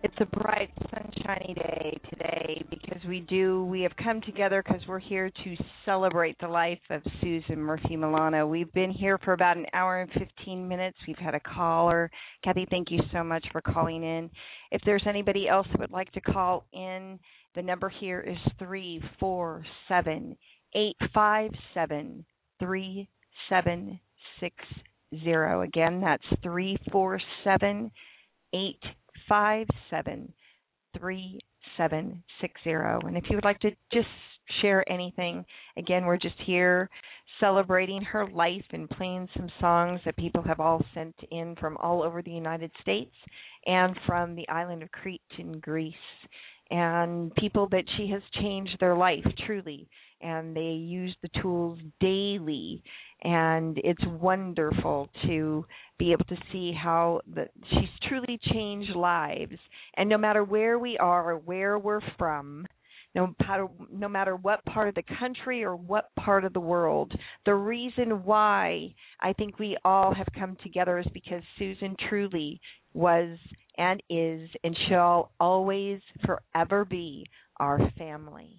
It's a bright, sunshiny day today because we have come together because we're here to celebrate the life of Susan Murphy Milano. We've been here for about an hour and 15 minutes. We've had a caller. Kathy, thank you so much for calling in. If there's anybody else that would like to call in, the number here is 347-857-3760. Again, that's 347-857-3760. And if you would like to just share anything, again, we're just here celebrating her life and playing some songs that people have all sent in from all over the United States and from the island of Crete in Greece, and people that she has changed their life truly, and they use the tools daily, and it's wonderful to be able to see how she's truly changed lives. And no matter where we are or where we're from, no matter what part of the country or what part of the world, the reason why I think we all have come together is because Susan truly was and is and shall always forever be our family.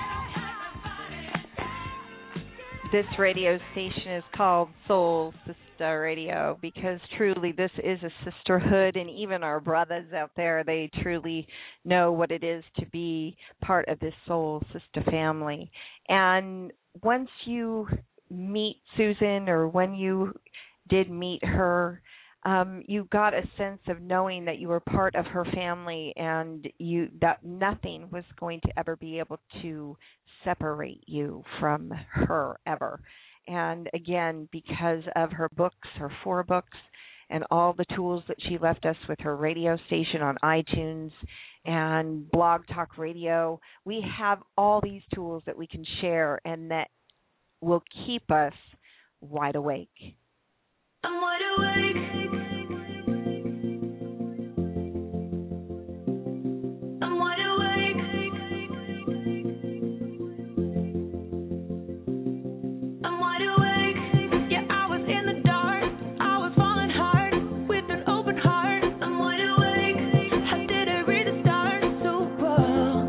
This radio station is called Soul Sister Radio, because truly this is a sisterhood, and even our brothers out there, they truly know what it is to be part of this Soul Sister family. And once you meet Susan, or when you did meet her, you got a sense of knowing that you were part of her family, and that nothing was going to ever be able to separate you from her ever. And again, because of her books, her 4 books, and all the tools that she left us with her radio station on iTunes and Blog Talk Radio, we have all these tools that we can share and that will keep us wide awake. I'm wide awake. I'm wide awake. I'm wide awake. Yeah, I was in the dark. I was falling hard with an open heart. I'm wide awake. I didn't read the stars so well.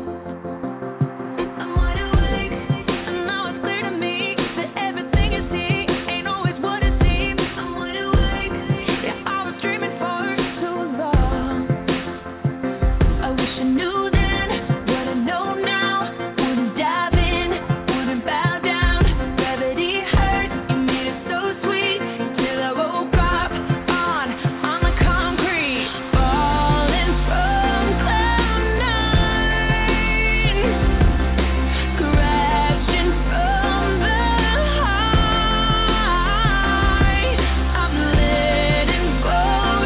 I'm wide awake. And now it's clear to me that everything you see ain't always what it seems. I'm wide awake. Yeah, I was dreaming for so long. I wish I knew then what I know now. Wouldn't dive in, wouldn't bow down. Gravity hurt, you made it so sweet. Till I woke up on the concrete, falling from cloud 9, crashing from the high. I'm letting go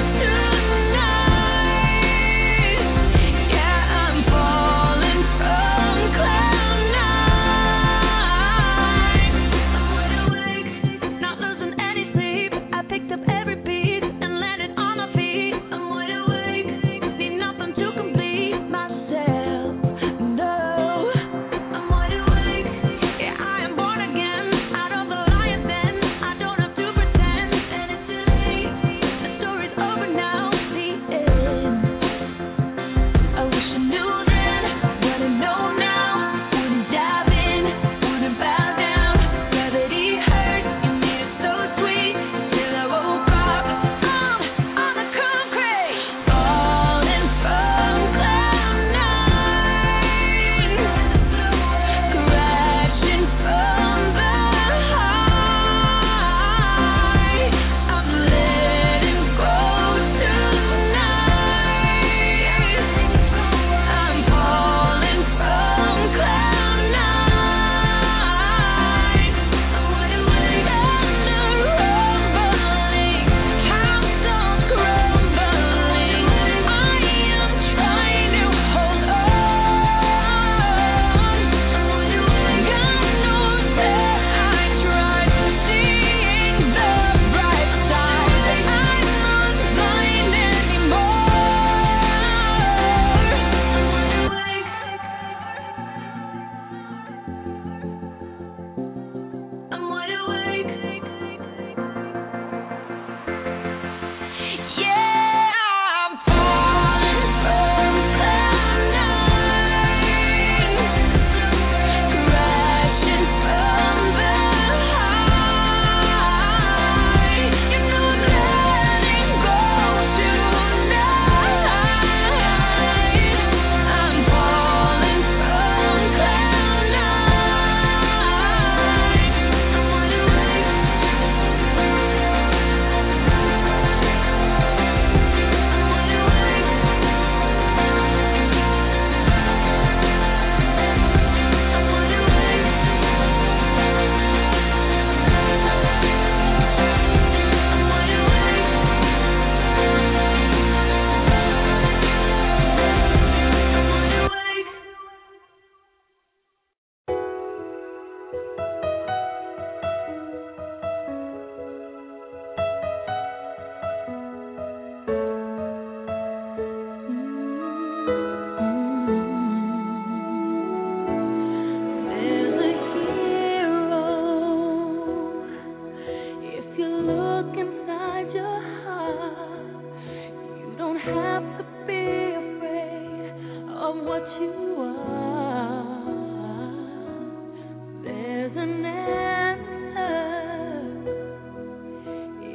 tonight. Yeah, I'm falling from cloud 9. I'm wide awake, not losing any sleep. I picked up every piece and landed on my feet. I'm wide awake, need nothing to complete myself. No, I'm wide awake. Yeah, I am born again, out of the lion's den. I don't have to pretend that it's too late. The story's over now, the end. I wish I knew then what I know now. Wouldn't dive in, wouldn't bow down. Gravity hurt, you made it so sweet. Till I woke up on the concrete, falling from cloud 9, crashing from the high. I'm letting go tonight. I'm falling from cloud 9. I'm wide awake, thunder rumbling, castles crumbling. I am trying to hold on. I'm wide awake, God knows that I tried seeing the bright side. I'm not blind anymore. I'm wide awake. Yeah, I'm falling from cloud 9, crashing from the high. You know I'm letting go tonight. I'm falling from cloud 9. I'm wide awake. There's a hero. If you look inside your heart, you don't have to be afraid of what you are. There's an answer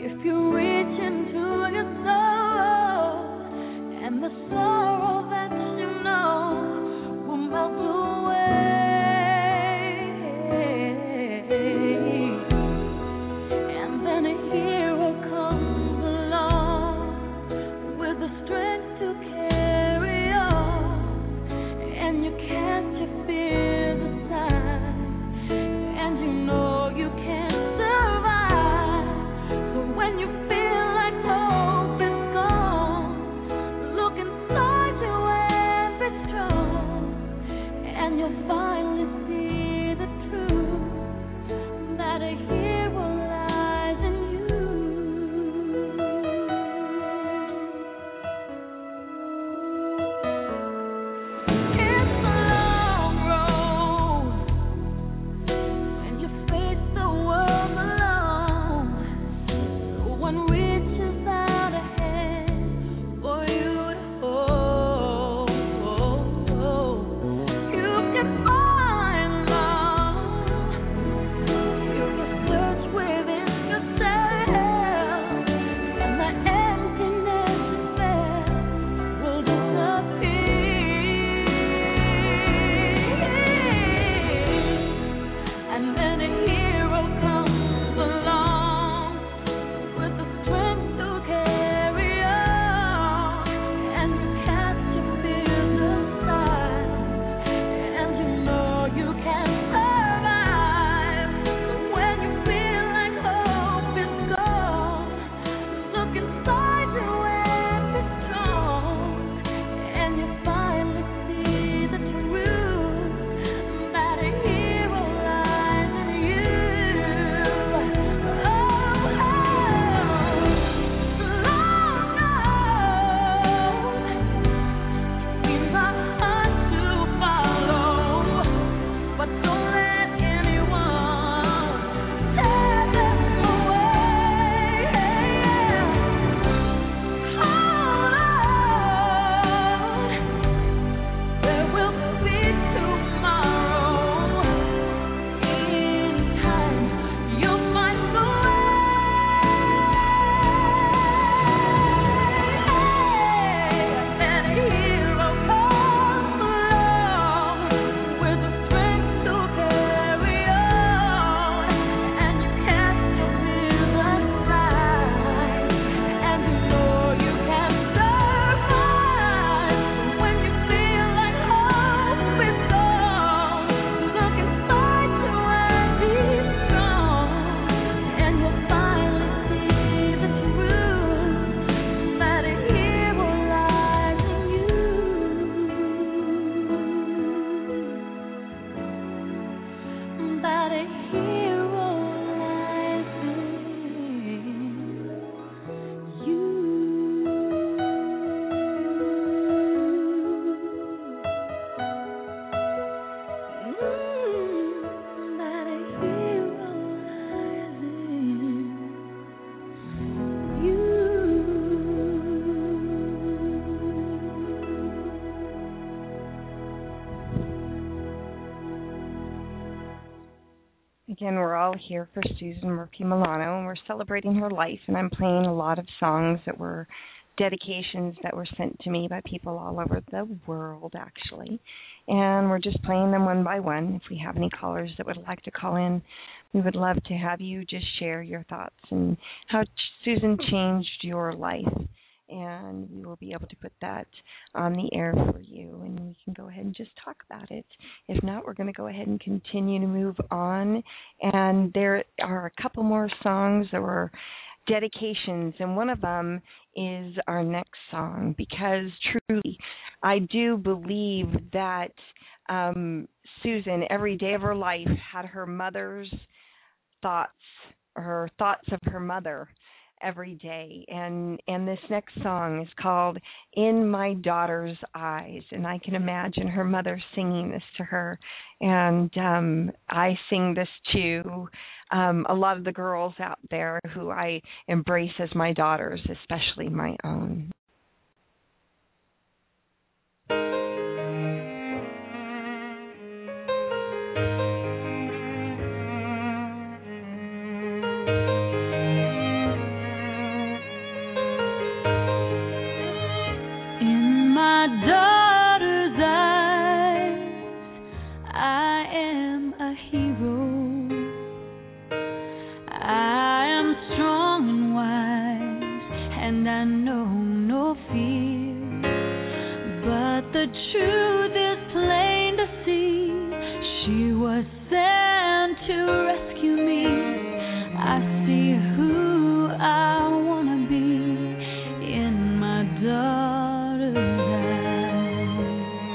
and we're all here for Susan Murphy Milano, and we're celebrating her life, and I'm playing a lot of songs that were dedications that were sent to me by people all over the world, actually. And we're just playing them one by one. If we have any callers that would like to call in, we would love to have you just share your thoughts and how Susan changed your life. And we will be able to put that on the air for you, and we can go ahead and just talk about it. If not, we're going to go ahead and continue to move on. And there are a couple more songs that were dedications, and one of them is our next song, because truly I do believe that Susan, every day of her life, had her mother's thoughts, or her thoughts of her mother every day. And this next song is called In My Daughter's Eyes, and I can imagine her mother singing this to her. And I sing this to a lot of the girls out there who I embrace as my daughters, especially my own. Daughter's eyes, I am a hero. I am strong and wise, and I know no fear. But the truth is plain to see. She was sent to rescue me. I see who I want to be in my daughter's eyes.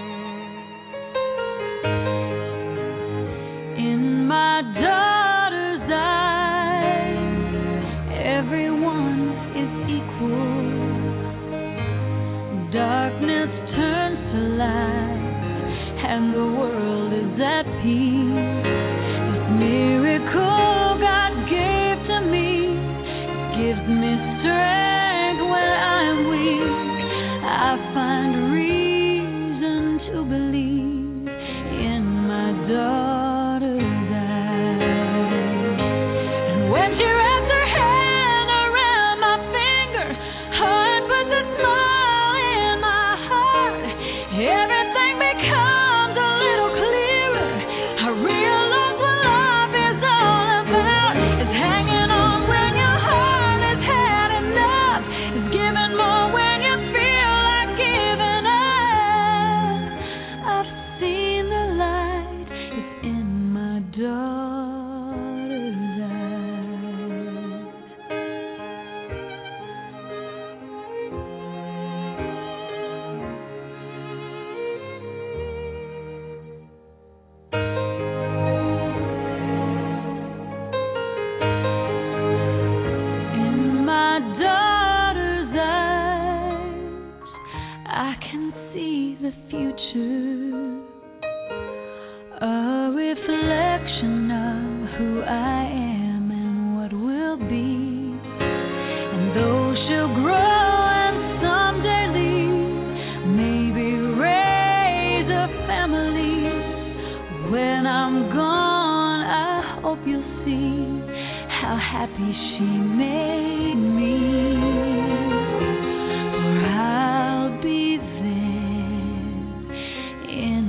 In my daughter's eyes, everyone is equal. Darkness turns to light, and the world is at peace. This miracle God gave to me gives me strength when I'm weak. I find reason to believe in my daughter's eyes. And when she wraps her hand around my finger, heart puts a smile in my heart. Everything becomes a little clearer. I realize what life is all about. It's hanging on when your heart has had enough. It's giving more when you feel like giving up. I've seen the light. It's in my daughter's eyes. In my daughter's eyes, I can see the future, a reflection of who I am and what will be. And though she'll grow and someday leave, maybe raise a family, when I'm gone, I hope you'll see how happy she made me. For I'll be there in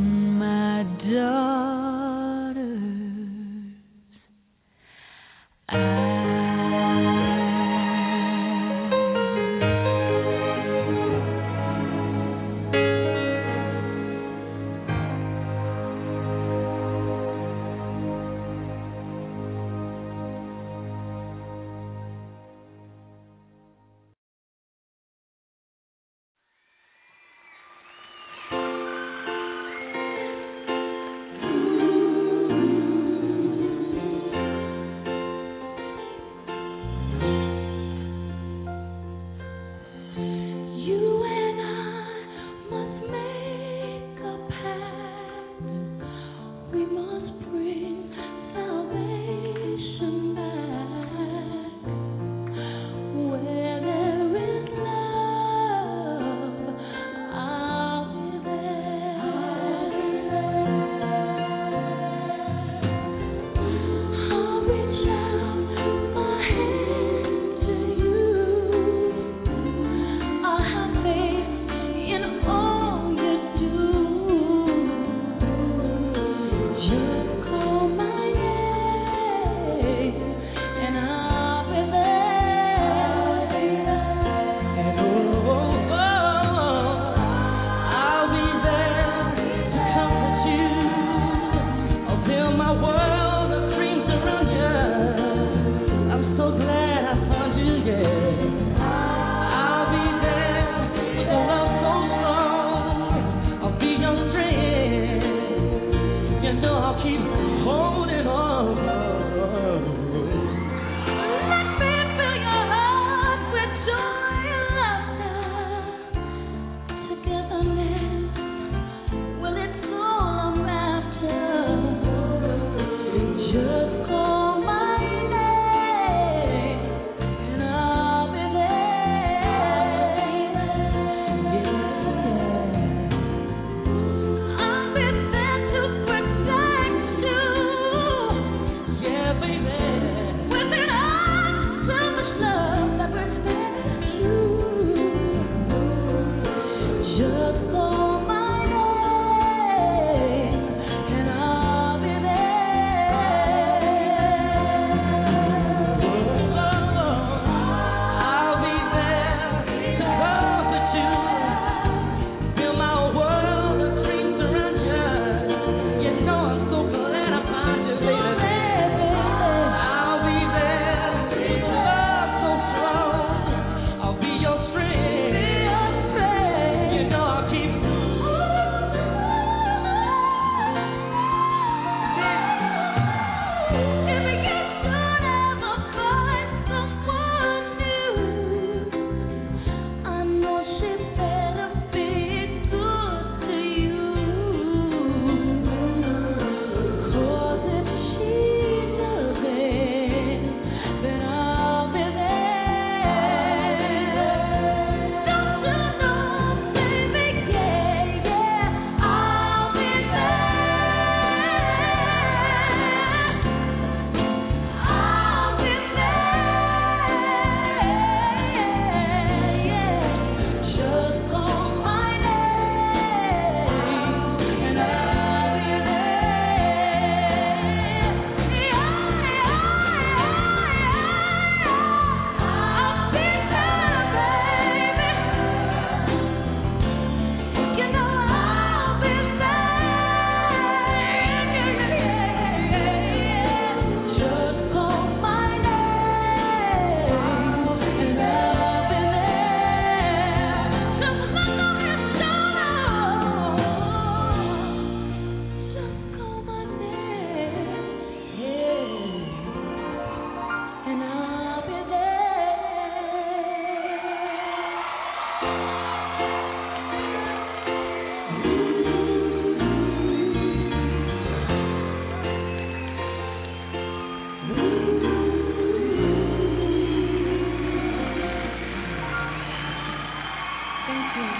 Thank you.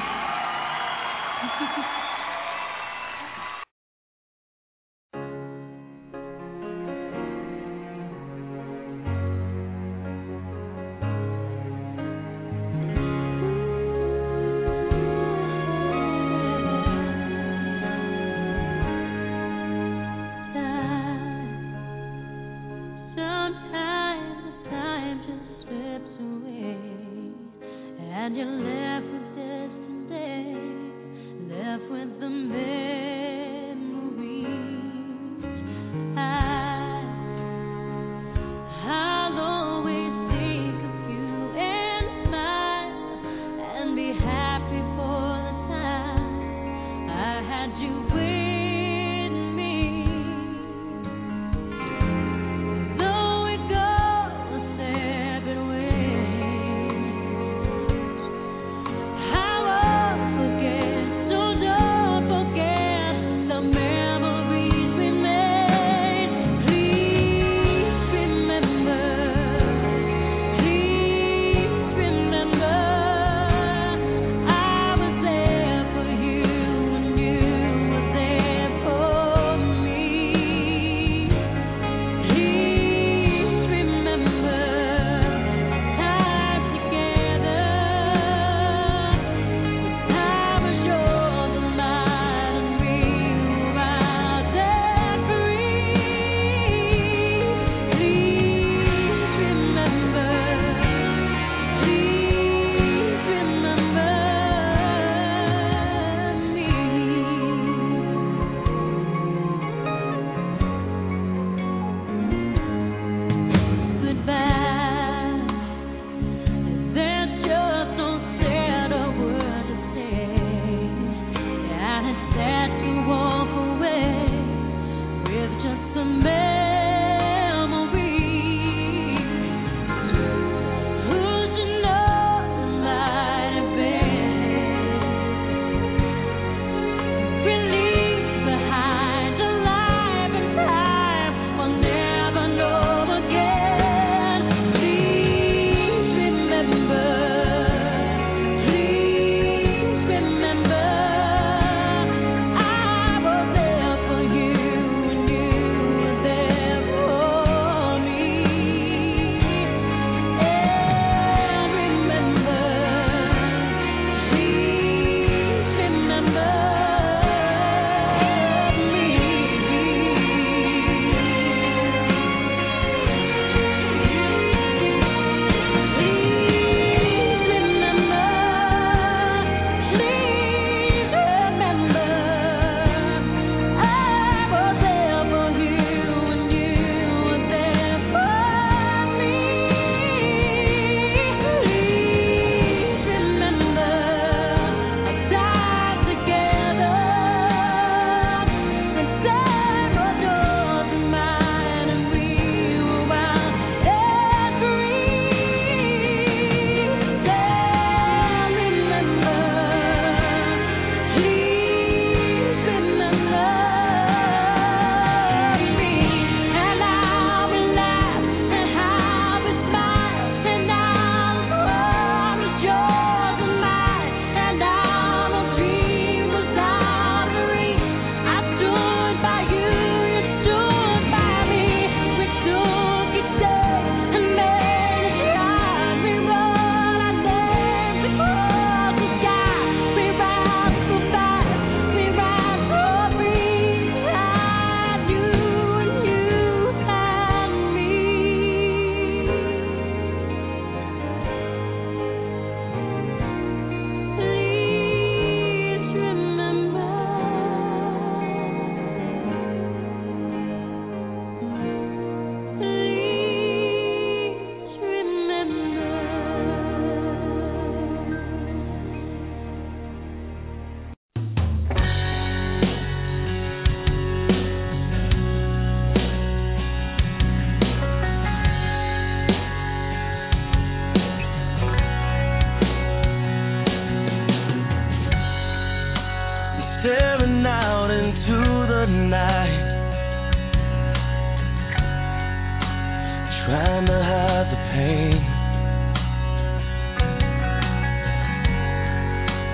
trying to hide the pain.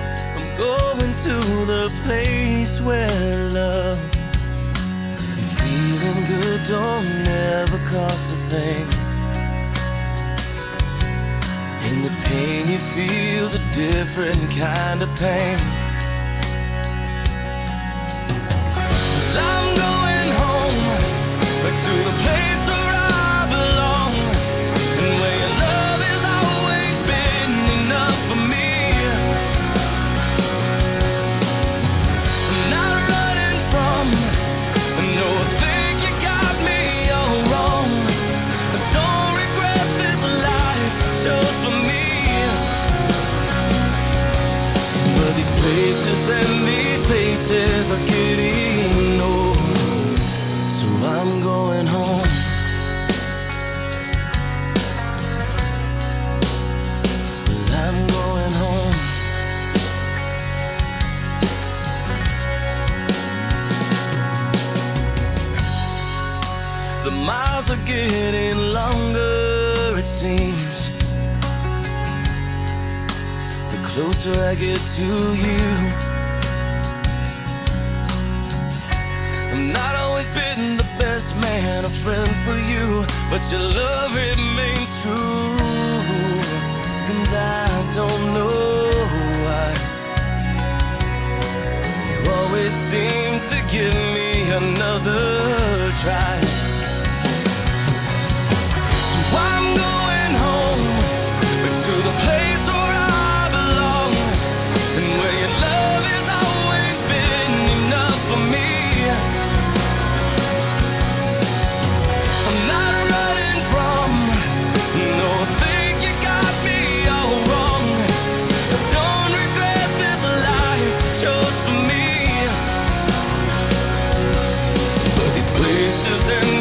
Going to the place where love and feeling good don't ever cost a thing. In the pain you feel a different kind of pain. 'Cause I'm going home, back to the place where I belong, and where your love has always been enough for me. I'm not running from, no, I think you got me all wrong. I don't regret this life just for me. But these places and these places are getting old, so I'm going home. Well, I'm going home. The miles are getting longer, it seems. The closer I get to you. I've not always been the best man, a friend for you, but your love remains true. And I don't know why you always seem to give me another try. So I'm going home, back to the place where I belong, and where your love has always been enough for me. I'm not running from, no, I think you got me all wrong. I don't regret this life just for me. But these places and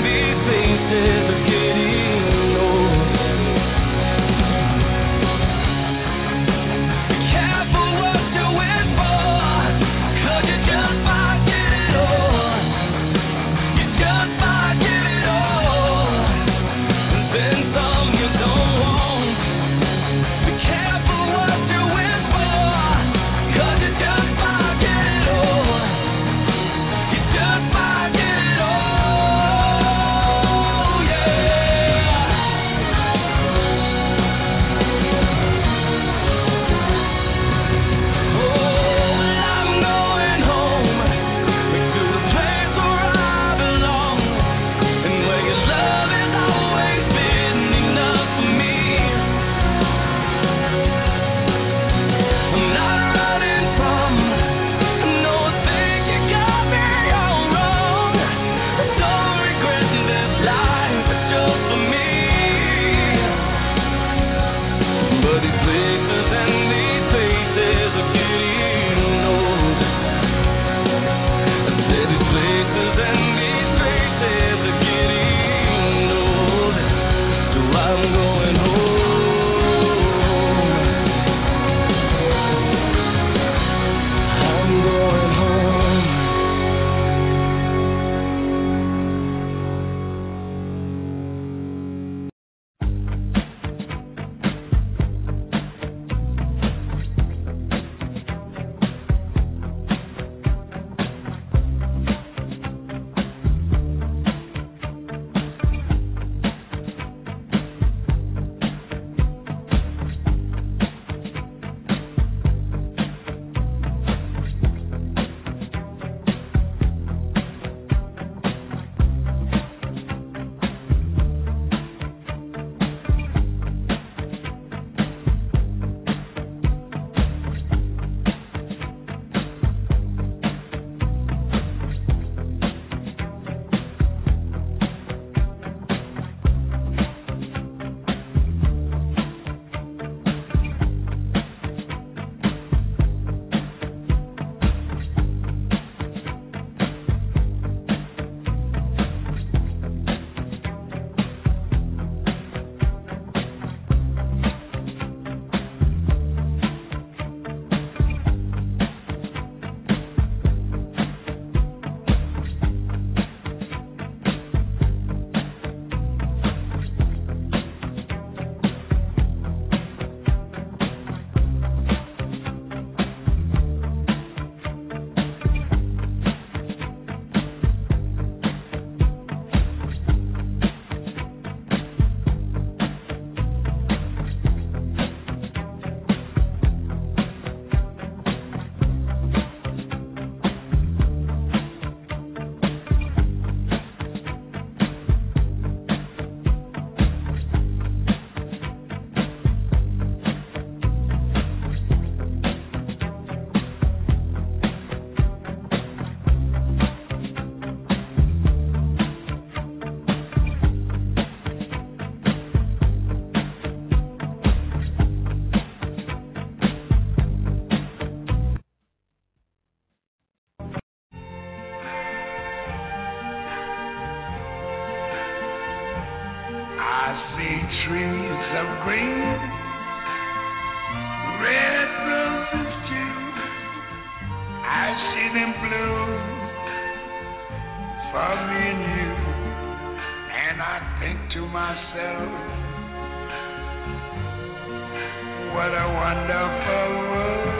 myself, what a wonderful world.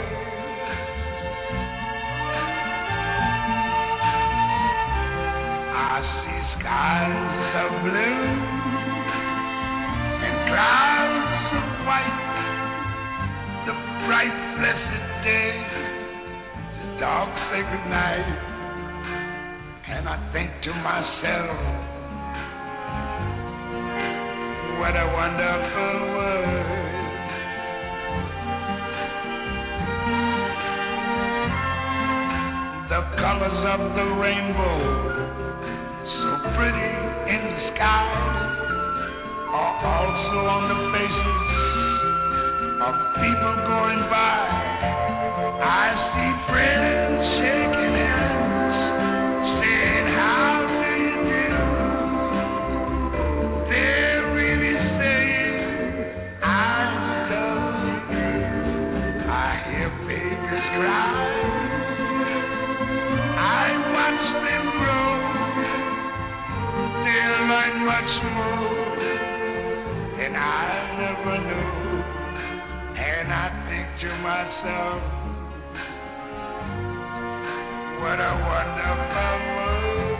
I see skies of blue and clouds of white, the bright blessed day, the dark sacred night, and I think to myself, what a wonderful world. The colors of the rainbow, so pretty in the sky, are also on the faces of people going by. I see friends shaking hands, saying, how do you do? They're really saying, I love you. I hear babies cry, I watch them grow. They'll learn much more than I never knew. And I think to myself, what a wonderful world.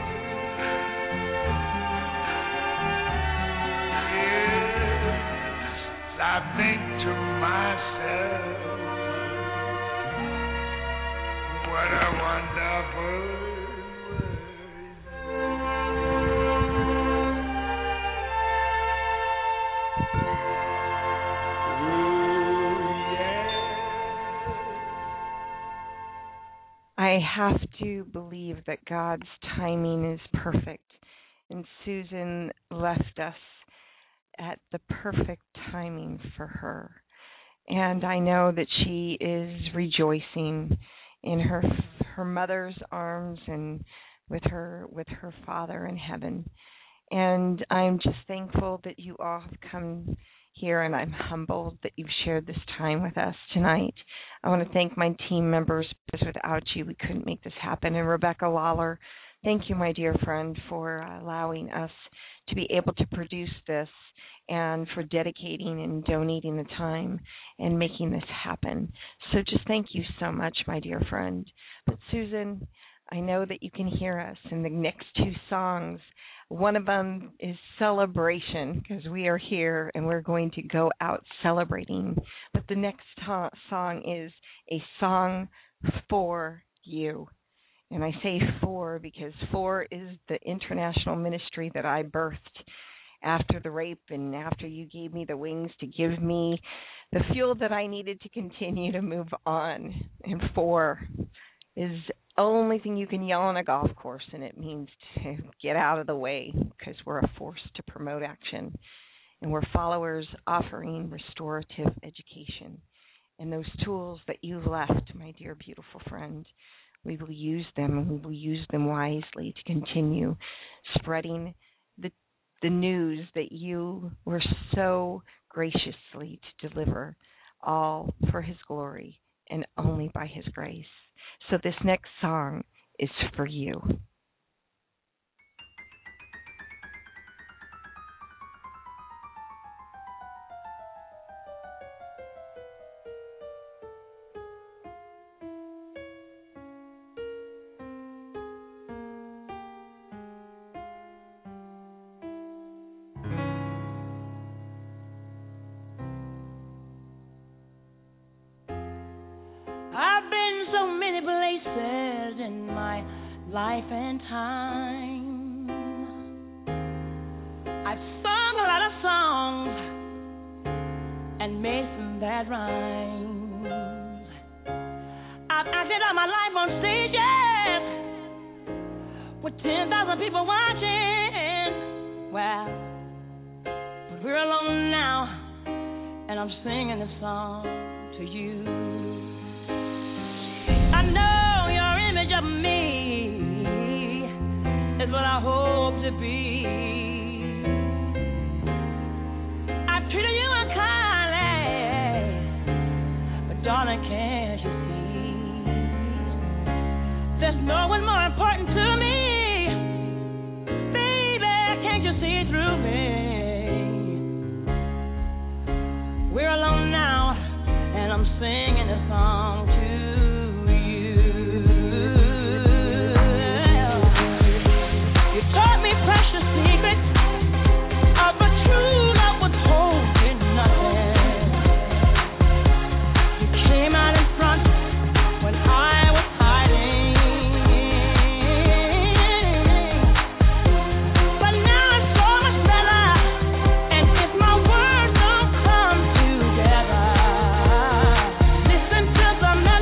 Yes, I think to myself, what a wonderful world. I have to believe that God's timing is perfect, and Susan left us at the perfect timing for her. And I know that she is rejoicing in her mother's arms and with her Father in heaven. And I'm just thankful that you all have come here, and I'm humbled that you've shared this time with us tonight. I want to thank my team members, because without you, we couldn't make this happen. And Rebecca Lawler, thank you, my dear friend, for allowing us to be able to produce this and for dedicating and donating the time and making this happen. So just thank you so much, my dear friend. But Susan, I know that you can hear us in the next two songs. One of them is Celebration, because we are here and we're going to go out celebrating. But the next song is a song for you. And I say for because for is the international ministry that I birthed after the rape and after you gave me the wings to give me the fuel that I needed to continue to move on. And for is only thing you can yell on a golf course, and it means to get out of the way, because we're a force to promote action, and we're followers offering restorative education. And those tools that you left, my dear beautiful friend, we will use them, and we will use them wisely to continue spreading the news that you were so graciously to deliver, all for His glory and only by His grace. So this next song is for you. I've been so many places in my life and time. I've sung a lot of songs and made some bad rhymes. I've acted out my life on stages with 10,000 people watching. Well, but we're alone now, and I'm singing this song to you. I know your image of me is what I hope to be. I treated you unkindly, but darling, can't you see? There's no one more important to me. Baby, can't you see through me? singing a song to you. You taught me precious secrets of a true love would hold you nothing. You came out in front when I was hiding. But now it's so much better, and if my words don't come together, listen to the melody.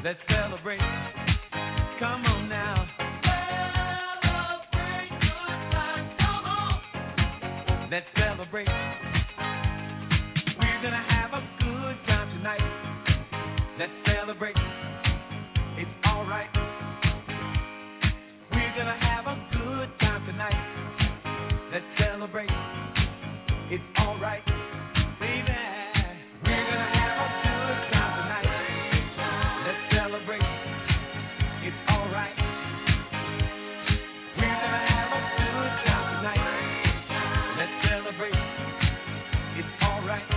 Let's celebrate. Come on now. Celebrate good times. Come on. Let's celebrate. We're gonna have a good time tonight. Let's celebrate. It's alright. We're gonna have a good time tonight. Let's celebrate. It's alright. Baby, we're gonna have a good time tonight. Let's celebrate. It's alright. We're gonna have a good time tonight. Let's celebrate. It's alright.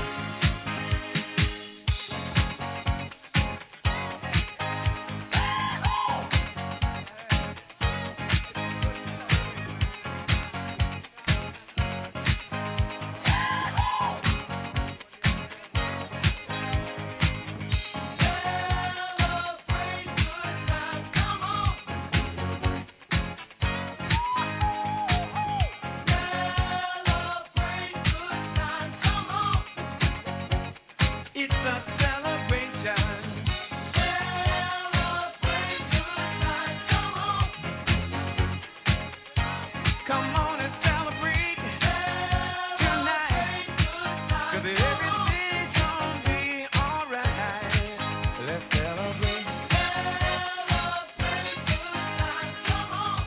It's a celebration. Celebrate good times. Come on and celebrate tonight. 'Cause everything's gonna be alright. Let's celebrate. Celebrate good times. Come on.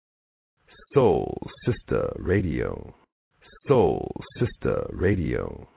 Soul Sister Radio. Soul Sister Radio.